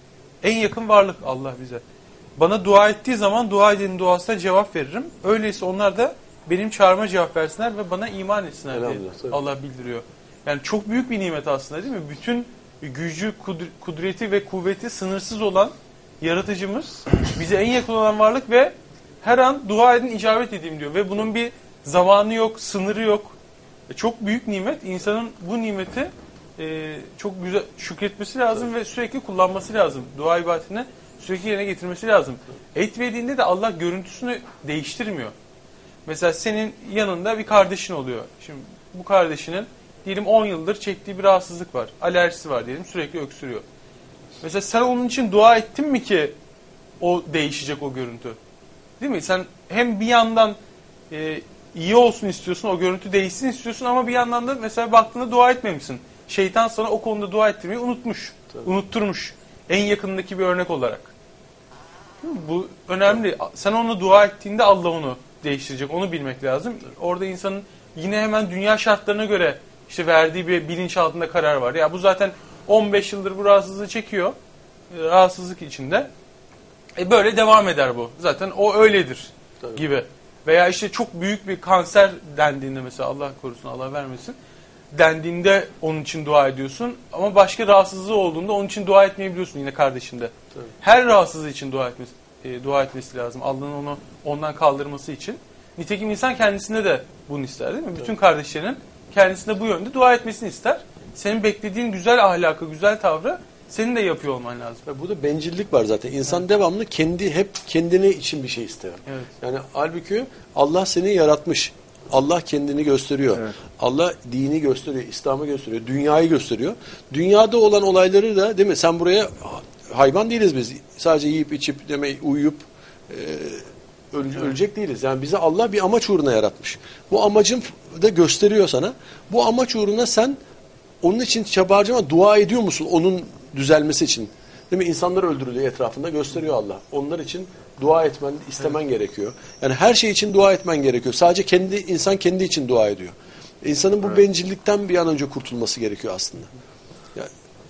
En yakın varlık Allah bize. Bana dua ettiği zaman dua edenin duasına cevap veririm. Öyleyse onlar da benim çağrıma cevap versinler ve bana iman etsinler diye Elhamdülillah, tabii. Allah bildiriyor. Yani çok büyük bir nimet aslında, değil mi? Bütün gücü, kudur- kudreti ve kuvveti sınırsız olan yaratıcımız, bize en yakın olan varlık ve her an dua edin, icabet edeyim diyor. Ve bunun bir zamanı yok, sınırı yok. E, Çok büyük nimet. İnsanın bu nimeti e, çok güzel şükretmesi lazım ve sürekli kullanması lazım. Dua ibadetini sürekli yerine getirmesi lazım. Etmediğinde de Allah görüntüsünü değiştirmiyor. Mesela senin yanında bir kardeşin oluyor. Şimdi bu kardeşinin diyelim on yıldır çektiği bir rahatsızlık var. Alerjisi var diyelim, sürekli öksürüyor. Mesela sen onun için dua ettin mi ki o değişecek o görüntü? Değil mi? Sen hem bir yandan e, iyi olsun istiyorsun, o görüntü değişsin istiyorsun ama bir yandan da mesela baktığında dua etmemişsin. Şeytan sana o konuda dua ettirmeyi unutmuş, Tabii. unutturmuş. En yakınındaki bir örnek olarak. Değil mi? Bu önemli. Sen onu dua ettiğinde Allah onu değiştirecek. Onu bilmek lazım. Orada insanın yine hemen dünya şartlarına göre işte verdiği bir bilinç altında karar var. Ya bu zaten on beş yıldır bu rahatsızlığı çekiyor. E, Rahatsızlık içinde. E böyle devam eder bu. Zaten o öyledir Tabii. gibi. Veya işte çok büyük bir kanser dendiğinde mesela Allah korusun, Allah vermesin. Dendiğinde onun için dua ediyorsun. Ama başka rahatsızlığı olduğunda onun için dua etmeyebiliyorsun yine kardeşinde. Tabii. Her rahatsızlığı için dua etmesi, e, dua etmesi lazım. Allah'ın onu ondan kaldırması için. Nitekim insan kendisinde de bunu ister, değil mi? Tabii. Bütün kardeşlerinin kendisine bu yönde dua etmesini ister. Senin beklediğin güzel ahlakı, güzel tavrı senin de yapıyor olman lazım. Ve burada bencillik var zaten. İnsan devamlı kendi hep kendine için bir şey ister. Evet. Yani halbuki Allah seni yaratmış. Allah kendini gösteriyor. Evet. Allah dini gösteriyor, İslam'ı gösteriyor, dünyayı gösteriyor. Dünyada olan olayları da, değil mi? Sen buraya hayvan değiliz biz. Sadece yiyip içip demek uyuyup e, öl- ölecek değiliz. Yani bizi Allah bir amaç uğruna yaratmış. Bu amacın da gösteriyor sana. Bu amaç uğruna sen onun için çaba harcama, dua ediyor musun onun düzelmesi için? Değil mi? İnsanlar öldürülüyor etrafında, gösteriyor Allah. Onlar için dua etmen, istemen evet. gerekiyor. Yani her şey için dua etmen gerekiyor. Sadece kendi insan kendi için dua ediyor. İnsanın bu evet. bencillikten bir an önce kurtulması gerekiyor aslında. Yani.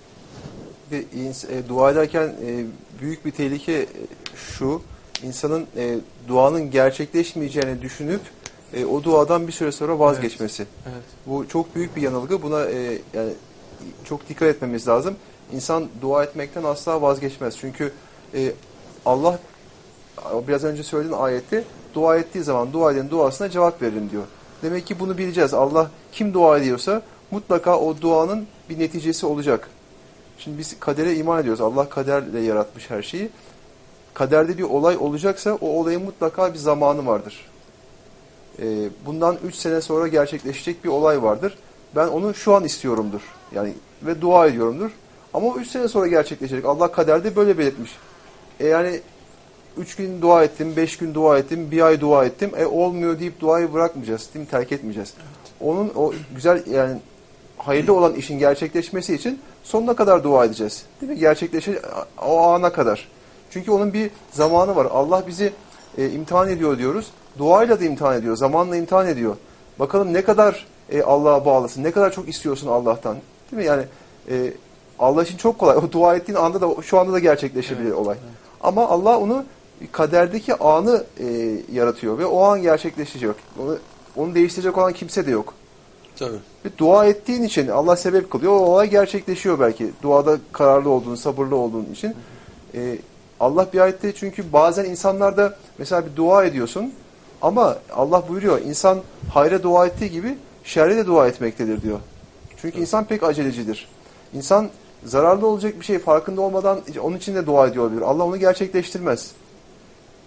Bir, e, dua ederken e, büyük bir tehlike e, şu, insanın e, duanın gerçekleşmeyeceğini düşünüp e, o duadan bir süre sonra vazgeçmesi. Evet. Evet. Bu çok büyük bir yanılgı. Buna e, yani çok dikkat etmemiz lazım. İnsan dua etmekten asla vazgeçmez. Çünkü e, Allah biraz önce söylediğin ayette dua ettiği zaman dua edenin duasına cevap veririm diyor. Demek ki bunu bileceğiz. Allah kim dua ediyorsa mutlaka o duanın bir neticesi olacak. Şimdi biz kadere iman ediyoruz. Allah kaderle yaratmış her şeyi. Kaderde bir olay olacaksa o olayın mutlaka bir zamanı vardır. Ee, bundan üç sene sonra gerçekleşecek bir olay vardır. Ben onu şu an istiyorumdur. Yani ve dua ediyorumdur. Ama o üç sene sonra gerçekleşecek. Allah kaderde böyle belirtmiş. E yani üç gün dua ettim, beş gün dua ettim, bir ay dua ettim. E olmuyor deyip duayı bırakmayacağız, değil mi? Terk etmeyeceğiz. Evet. Onun o güzel yani hayırlı olan işin gerçekleşmesi için sonuna kadar dua edeceğiz. Değil mi? Gerçekleşecek o ana kadar. Çünkü onun bir zamanı var. Allah bizi e, imtihan ediyor diyoruz. Duayla da imtihan ediyor, zamanla imtihan ediyor. Bakalım ne kadar e, Allah'a bağlısın, ne kadar çok istiyorsun Allah'tan. Değil mi? Yani e, Allah için çok kolay. O dua ettiğin anda da şu anda da gerçekleşebilir evet, olay. Evet. Ama Allah onu kaderdeki anı e, yaratıyor ve o an gerçekleşecek. Onu, onu değiştirecek olan kimse de yok. Tabii. Ve dua ettiğin için Allah sebep kılıyor. O olay gerçekleşiyor belki. Duada kararlı olduğun, sabırlı olduğun için. E, Allah bir ayette çünkü bazen insanlarda mesela bir dua ediyorsun ama Allah buyuruyor insan hayra dua ettiği gibi şerre de dua etmektedir diyor. Çünkü evet. insan pek acelecidir. İnsan zararlı olacak bir şey farkında olmadan onun için de dua ediyor olabilir. Allah onu gerçekleştirmez.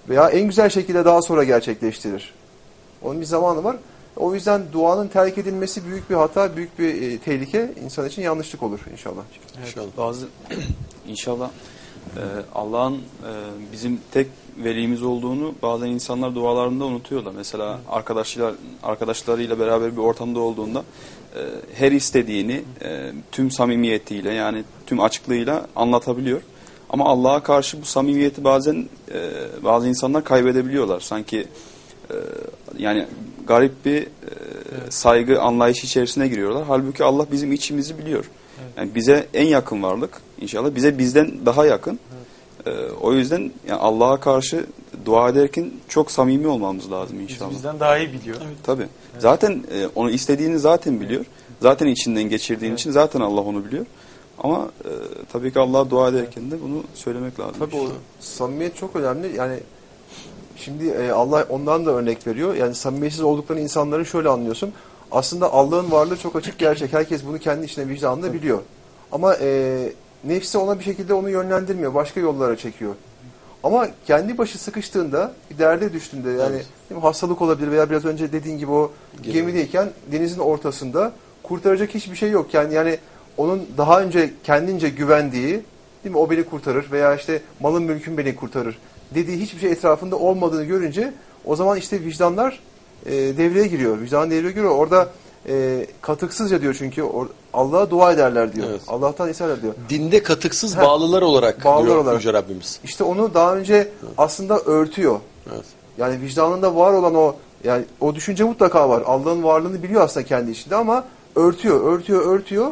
Veya en güzel şekilde daha sonra gerçekleştirir. Onun bir zamanı var. O yüzden duanın terk edilmesi büyük bir hata, büyük bir e, tehlike. İnsan için yanlışlık olur inşallah. İnşallah. Bazı inşallah e, Allah'ın e, bizim tek velimiz olduğunu bazen insanlar dualarında unutuyorlar. Mesela arkadaşlar arkadaşlarıyla beraber bir ortamda olduğunda e, her istediğini e, tüm samimiyetiyle, yani tüm açıklığıyla anlatabiliyor. Ama Allah'a karşı bu samimiyeti bazen e, bazı insanlar kaybedebiliyorlar. Sanki e, yani garip bir e, Evet. saygı anlayışı içerisine giriyorlar. Halbuki Allah bizim içimizi biliyor. Evet. Yani bize en yakın varlık inşallah. Bize bizden daha yakın. Ee, o yüzden yani Allah'a karşı dua ederken çok samimi olmamız lazım Bizi inşallah. bizden daha iyi biliyor. Tabii. Zaten e, onu istediğini zaten biliyor. Zaten içinden geçirdiğin Evet. için zaten Allah onu biliyor. Ama e, tabii ki Allah'a dua ederken de bunu söylemek lazım. Tabii o samimiyet çok önemli. Yani şimdi e, Allah ondan da örnek veriyor. Yani samimiyetsiz olduklarını insanların şöyle anlıyorsun. Aslında Allah'ın varlığı çok açık gerçek. Herkes bunu kendi içine vicdanında biliyor. Ama e, nefsi ona bir şekilde onu yönlendirmiyor. Başka yollara çekiyor. Ama kendi başı sıkıştığında, bir derde düştüğünde, yani Evet. değil mi, hastalık olabilir veya biraz önce dediğin gibi o Gemi. gemideyken denizin ortasında kurtaracak hiçbir şey yok. Yani, yani onun daha önce kendince güvendiği, değil mi, o beni kurtarır veya işte malın mülkün beni kurtarır dediği hiçbir şey etrafında olmadığını görünce o zaman işte vicdanlar e, devreye giriyor. Vicdan devreye giriyor. Orada e, katıksızca diyor çünkü or, Allah'a dua ederler diyor. Evet. Allah'tan isterler diyor. Dinde katıksız Heh, bağlılar olarak bağlılar diyor olarak. Yüce Rabbimiz. İşte onu daha önce aslında örtüyor. Evet. Yani vicdanında var olan o, yani o düşünce mutlaka var. Allah'ın varlığını biliyor aslında kendi içinde ama örtüyor, örtüyor, örtüyor.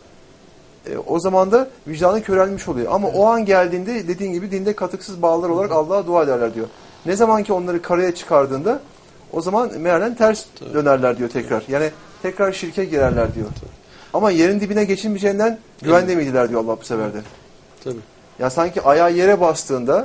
E, o zaman da vicdanı körelmiş oluyor. Ama o an geldiğinde dediğin gibi dinde katıksız bağlılar olarak Allah'a dua ederler diyor. Ne zaman ki onları karaya çıkardığında o zaman mealen ters Tabii. dönerler diyor tekrar. Yani tekrar şirke girerler diyor. Ama yerin dibine geçilmeyeceğinden güvende miydiler diyor Allah bu sefer de. Tabii. Ya sanki ayağı yere bastığında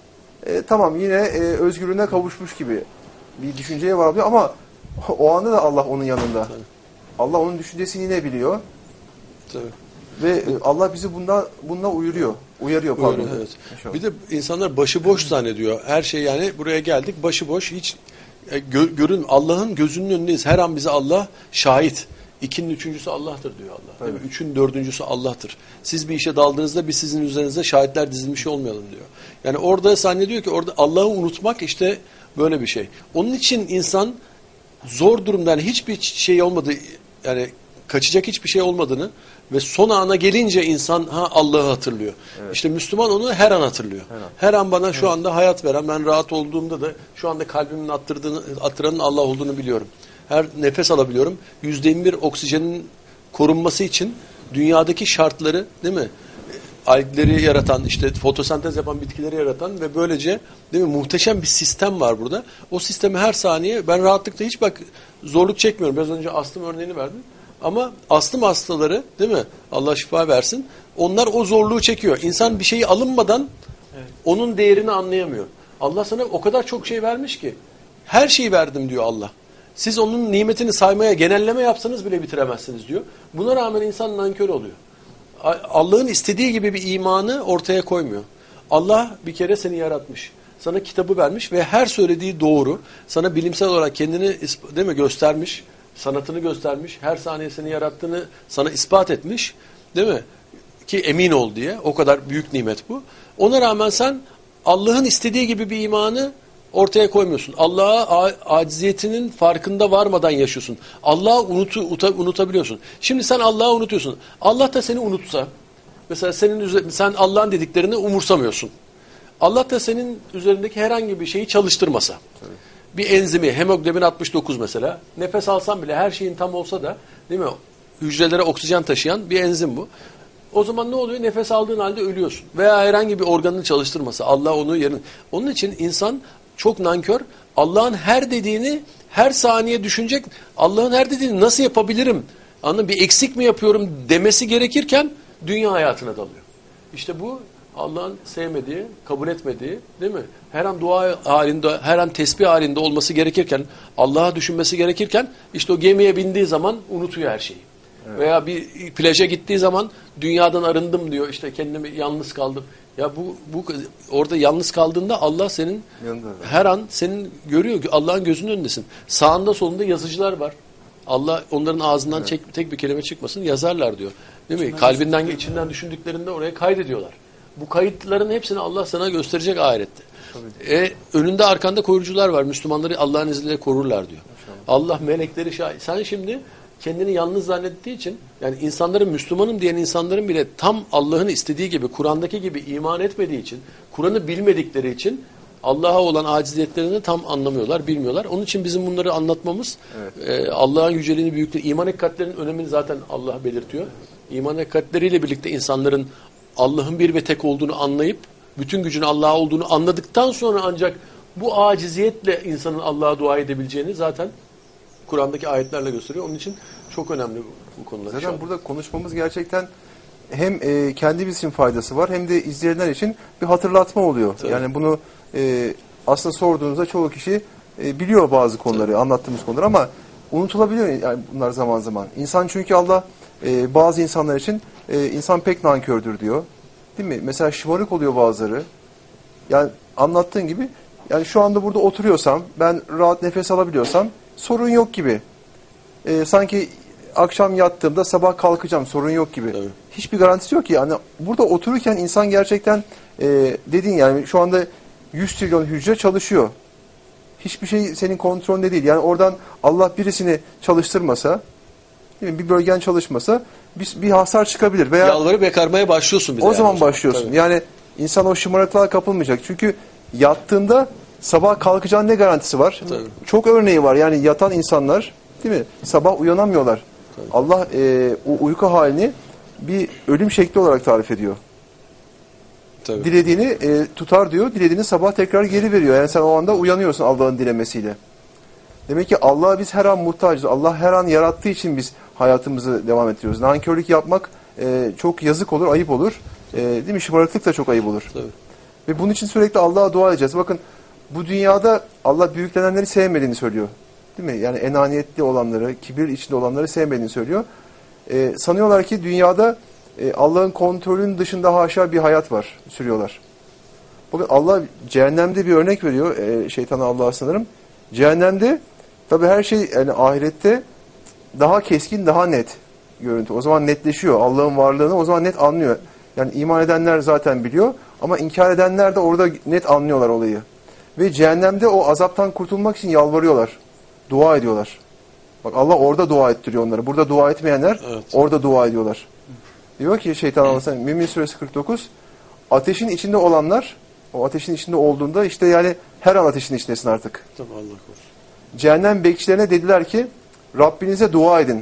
e, tamam yine e, özgürlüğüne kavuşmuş gibi bir düşünceye varıyor ama o anda da Allah onun yanında. Tabii. Allah onun düşüncesini yine biliyor Tabii. ve e, Allah bizi bundan bununla uyarıyor. Uyarıyor pardon. Öyle, evet. İnşallah. Bir de insanlar başıboş zannediyor. Her şey, yani buraya geldik başıboş, hiç e, gö- görün Allah'ın gözünün önündeyiz. Her an bize Allah şahit. İkinin üçüncüsü Allah'tır diyor Allah. Değil mi? Üçün dördüncüsü Allah'tır. Siz bir işe daldığınızda biz sizin üzerinize şahitler dizilmiş olmayalım diyor. Yani orada zannediyor ki orada Allah'ı unutmak işte böyle bir şey. Onun için insan zor durumda, yani hiçbir şey olmadı, yani kaçacak hiçbir şey olmadığını ve son ana gelince insan ha Allah'ı hatırlıyor. Evet. İşte Müslüman onu her an hatırlıyor. Her an. Her an bana şu anda hayat veren, ben rahat olduğumda da şu anda kalbimin attırdığını, attıranın Allah olduğunu biliyorum. Her nefes alabiliyorum. Yüzde yirmi bir oksijenin korunması için dünyadaki şartları, değil mi? Algleri yaratan, işte fotosentez yapan bitkileri yaratan ve böylece, değil mi, muhteşem bir sistem var burada. O sistemi her saniye ben rahatlıkla hiç bak zorluk çekmiyorum. Biraz önce astım örneğini verdim. Ama astım hastaları, değil mi? Allah şifa versin. Onlar o zorluğu çekiyor. İnsan bir şeyi alınmadan Evet. onun değerini anlayamıyor. Allah sana o kadar çok şey vermiş ki. Her şeyi verdim diyor Allah. Siz onun nimetini saymaya, genelleme yapsanız bile bitiremezsiniz diyor. Buna rağmen insan nankör oluyor. Allah'ın istediği gibi bir imanı ortaya koymuyor. Allah bir kere seni yaratmış. Sana kitabı vermiş ve her söylediği doğru. Sana bilimsel olarak kendini, değil mi, göstermiş. Sanatını göstermiş. Her saniye seni yarattığını sana ispat etmiş. Değil mi? Ki emin ol diye. O kadar büyük nimet bu. Ona rağmen sen Allah'ın istediği gibi bir imanı ortaya koymuyorsun. Allah'a aciziyetinin farkında varmadan yaşıyorsun. Allah'ı unutu, uta, unutabiliyorsun. Şimdi sen Allah'ı unutuyorsun. Allah da seni unutsa, mesela senin üzerinde, sen Allah'ın dediklerini umursamıyorsun. Allah da senin üzerindeki herhangi bir şeyi çalıştırmasa. Tabii. Bir enzimi, hemoglobin altmış dokuz mesela. Nefes alsan bile her şeyin tam olsa da, değil mi? Hücrelere oksijen taşıyan bir enzim bu. O zaman ne oluyor? Nefes aldığın halde ölüyorsun. Veya herhangi bir organını çalıştırmasa. Allah onu yerin. Onun için insan çok nankör. Allah'ın her dediğini her saniye düşünecek. Allah'ın her dediğini nasıl yapabilirim? Anladın, bir eksik mi yapıyorum demesi gerekirken dünya hayatına dalıyor. İşte bu Allah'ın sevmediği, kabul etmediği, değil mi? Her an dua halinde, her an tesbih halinde olması gerekirken, Allah'a düşünmesi gerekirken işte o gemiye bindiği zaman unutuyor her şeyi. Evet. Veya bir plaja gittiği zaman dünyadan arındım diyor. İşte kendimi yalnız kaldım. Ya bu bu orada yalnız kaldığında Allah senin Yanında. her an senin görüyor. Allah'ın gözünün önündesin. Sağında solunda yazıcılar var. Allah onların ağzından Evet. çek, tek bir kelime çıkmasın yazarlar diyor. Değil mi? Kalbinden, içinden düşündüklerinde oraya kaydediyorlar. Bu kayıtların hepsini Allah sana gösterecek ahirette. E, önünde arkanda koruyucular var. Müslümanları Allah'ın izniyle korurlar diyor. Allah melekleri şahit. Sen şimdi kendini yalnız zannettiği için, yani insanların, Müslümanım diyen insanların bile tam Allah'ın istediği gibi, Kur'an'daki gibi iman etmediği için, Kur'an'ı bilmedikleri için Allah'a olan aciziyetlerini tam anlamıyorlar, bilmiyorlar. Onun için bizim bunları anlatmamız, Evet. e, Allah'ın yüceliğini, büyüklüğünü, iman hakikatlerinin önemini zaten Allah belirtiyor. İman hakikatleriyle birlikte insanların Allah'ın bir ve tek olduğunu anlayıp, bütün gücün Allah'a olduğunu anladıktan sonra ancak bu aciziyetle insanın Allah'a dua edebileceğini zaten Kur'an'daki ayetlerle gösteriyor. Onun için çok önemli bu, bu konular. Zaten burada konuşmamız gerçekten hem e, kendimiz için faydası var hem de izleyenler için bir hatırlatma oluyor. Tabii. Yani bunu e, aslında sorduğunuzda çoğu kişi e, biliyor bazı konuları, Tabii. anlattığımız konuları ama unutulabiliyor yani bunlar zaman zaman. İnsan çünkü Allah e, bazı insanlar için e, insan pek nankördür diyor. Değil mi? Mesela şımarık oluyor bazıları. Yani anlattığın gibi yani şu anda burada oturuyorsam, ben rahat nefes alabiliyorsam sorun yok gibi. E, sanki akşam yattığımda sabah kalkacağım, sorun yok gibi. Evet. Hiçbir garantisi yok ki. Yani burada otururken insan gerçekten e, dediğin yani şu anda yüz trilyon hücre çalışıyor. Hiçbir şey senin kontrolünde değil. Yani oradan Allah birisini çalıştırmasa, değil mi, bir bölgen çalışmasa bir, bir hasar çıkabilir. Veya Yalvarıp yakarmaya başlıyorsun bir de. o yani zaman o zaman. başlıyorsun. Tabii. Yani insan o şımarıklığa kapılmayacak. Çünkü yattığında sabah kalkacağın ne garantisi var? Tabii. Çok örneği var. Yani yatan insanlar, değil mi? Sabah uyanamıyorlar. Tabii. Allah e, o uyku halini bir ölüm şekli olarak tarif ediyor. Tabii. Dilediğini e, tutar diyor, dilediğini sabah tekrar geri veriyor. Yani sen o anda uyanıyorsun Allah'ın dilemesiyle. Demek ki Allah'a biz her an muhtacız. Allah her an yarattığı için biz hayatımızı devam ettiriyoruz. Nankörlük yapmak e, çok yazık olur, ayıp olur. E, değil mi? Şımarıklık da çok ayıp olur. Tabii. Ve bunun için sürekli Allah'a dua edeceğiz. Bakın bu dünyada Allah büyüklenenleri sevmediğini söylüyor. Değil mi? Yani enaniyetli olanları, kibir içinde olanları sevmediğini söylüyor. E, sanıyorlar ki dünyada e, Allah'ın kontrolünün dışında haşa bir hayat var, sürüyorlar. Bakın Allah cehennemde bir örnek veriyor, e, şeytana Allah'a sanırım. Cehennemde tabii her şey yani ahirette daha keskin, daha net görüntü. O zaman netleşiyor. Allah'ın varlığını o zaman net anlıyor. Yani iman edenler zaten biliyor ama inkar edenler de orada net anlıyorlar olayı. Ve cehennemde o azaptan kurtulmak için yalvarıyorlar. Dua ediyorlar. Bak Allah orada dua ettiriyor onları. Burada dua etmeyenler Evet. orada dua ediyorlar. Diyor ki şeytan Allah'ın Mümin Suresi kırk dokuz, ateşin içinde olanlar, o ateşin içinde olduğunda işte yani her an ateşin içindesin artık. Tabii, Allah korusun. Cehennem bekçilerine dediler ki Rabbinize dua edin.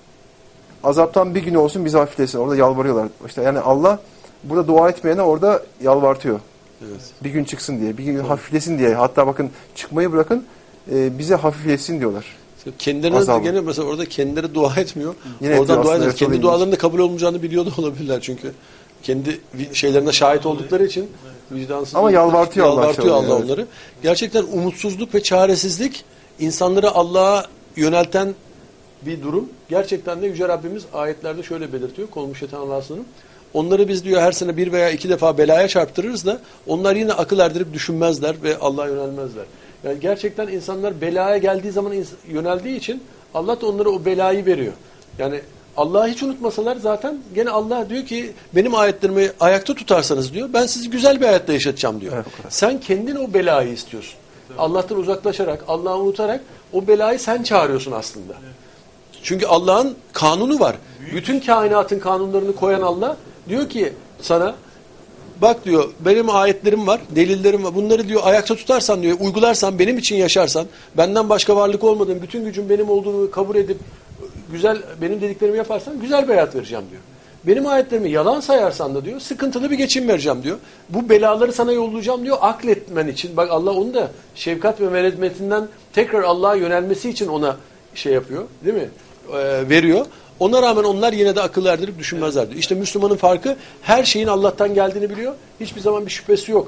Azaptan bir gün olsun bizi hafiflesin. Orada yalvarıyorlar. İşte yani Allah burada dua etmeyene orada yalvartıyor. Evet. Bir gün çıksın diye, bir gün hafiflesin diye. Hatta bakın çıkmayı bırakın e, bize hafiflesin diyorlar. Kendilerine Azabı. gene mesela orada kendileri dua etmiyor. Yine Oradan dua aslında ediyor. evet, Kendi o dualarının da kabul olmayacağını biliyor da olabilirler çünkü. Kendi şeylerine şahit oldukları için vicdansız. Ama yalvartıyor Allah Yalvartıyor Allah, çağırıyor, evet. onları. Gerçekten umutsuzluk ve çaresizlik insanları Allah'a yönelten bir durum. Gerçekten de Yüce Rabbimiz ayetlerde şöyle belirtiyor. Kolmuş şeytan Allah'a sınırım. Onları biz diyor her sene bir veya iki defa belaya çarptırırız da onlar yine akıl erdirip düşünmezler ve Allah'a yönelmezler. Yani gerçekten insanlar belaya geldiği zaman yöneldiği için Allah da onlara o belayı veriyor. Yani Allah'ı hiç unutmasalar zaten gene Allah diyor ki benim ayetlerimi ayakta tutarsanız diyor ben sizi güzel bir hayatta yaşatacağım diyor. Evet, sen kendin o belayı istiyorsun. Evet. Allah'tan uzaklaşarak, Allah'ı unutarak o belayı sen çağırıyorsun aslında. Evet. Çünkü Allah'ın kanunu var. Büyük. Bütün kainatın kanunlarını koyan Allah diyor ki sana bak diyor benim ayetlerim var, delillerim var. Bunları diyor ayakta tutarsan diyor, uygularsan, benim için yaşarsan, benden başka varlık olmadığını, bütün gücün benim olduğunu kabul edip güzel benim dediklerimi yaparsan güzel bir hayat vereceğim diyor. Benim ayetlerimi yalan sayarsan da diyor sıkıntılı bir geçim vereceğim diyor. Bu belaları sana yollayacağım diyor akletmen için. Bak Allah onu da şefkat ve merhametinden tekrar Allah'a yönelmesi için ona şey yapıyor, değil mi? Ee, veriyor. Ona rağmen onlar yine de akıl erdirip düşünmezler diyor. İşte Müslümanın farkı her şeyin Allah'tan geldiğini biliyor. Hiçbir zaman bir şüphesi yok.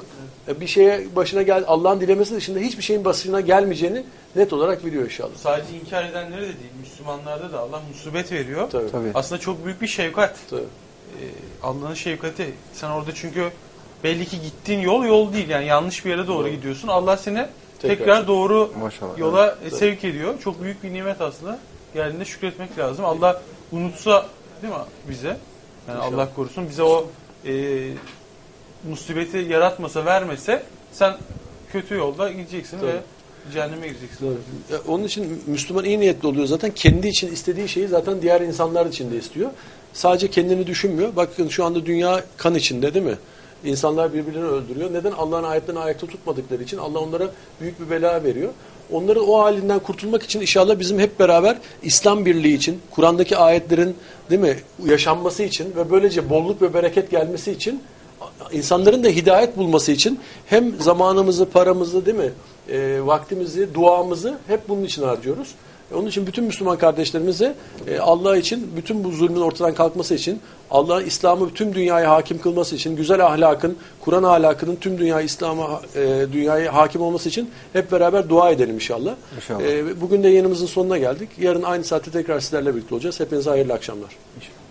e, bir şeye başına gel Allah'ın dilemesi dışında hiçbir şeyin başına gelmeyeceğini net olarak biliyor inşallah. Sadece inkar edenlere de değil, Müslümanlarda da Allah musibet veriyor. Tabii. Tabii. Aslında çok büyük bir şefkat. Tabii. Ee, Allah'ın şefkati. Sen orada çünkü belli ki gittiğin yol yol değil. Yani yanlış bir yere doğru Doğru. gidiyorsun. Allah seni Tekrar. tekrar, doğru Maşallah. yola Evet. sevk ediyor. Çok büyük bir nimet aslında. Geldiğinde şükretmek lazım. Allah unutsa değil mi bize? Yani İnşallah. Allah korusun bize o e, musibeti yaratmasa, vermese sen kötü yolda gideceksin Tabii. ve cehenneme gireceksin. Ya, onun için Müslüman iyi niyetli oluyor zaten. Kendi için istediği şeyi zaten diğer insanlar için de istiyor. Sadece kendini düşünmüyor. Bakın şu anda dünya kan içinde değil mi? İnsanlar birbirlerini öldürüyor. Neden? Allah'ın ayetlerini ayakta tutmadıkları için Allah onlara büyük bir bela veriyor. Onların o halinden kurtulmak için inşallah bizim hep beraber İslam birliği için, Kur'an'daki ayetlerin değil mi yaşanması için ve böylece bolluk ve bereket gelmesi için, insanların da hidayet bulması için hem zamanımızı, paramızı değil mi, e, vaktimizi, duamızı hep bunun için harcıyoruz. Onun için bütün Müslüman kardeşlerimize e, Allah için bütün bu zulmün ortadan kalkması için, Allah'ın İslam'ı tüm dünyaya hakim kılması için, güzel ahlakın, Kur'an ahlakının tüm dünya İslam'a e, dünyaya hakim olması için hep beraber dua edelim inşallah. İnşallah. E, bugün de yayınımızın sonuna geldik. Yarın aynı saatte tekrar sizlerle birlikte olacağız. Hepinize hayırlı akşamlar. İnşallah.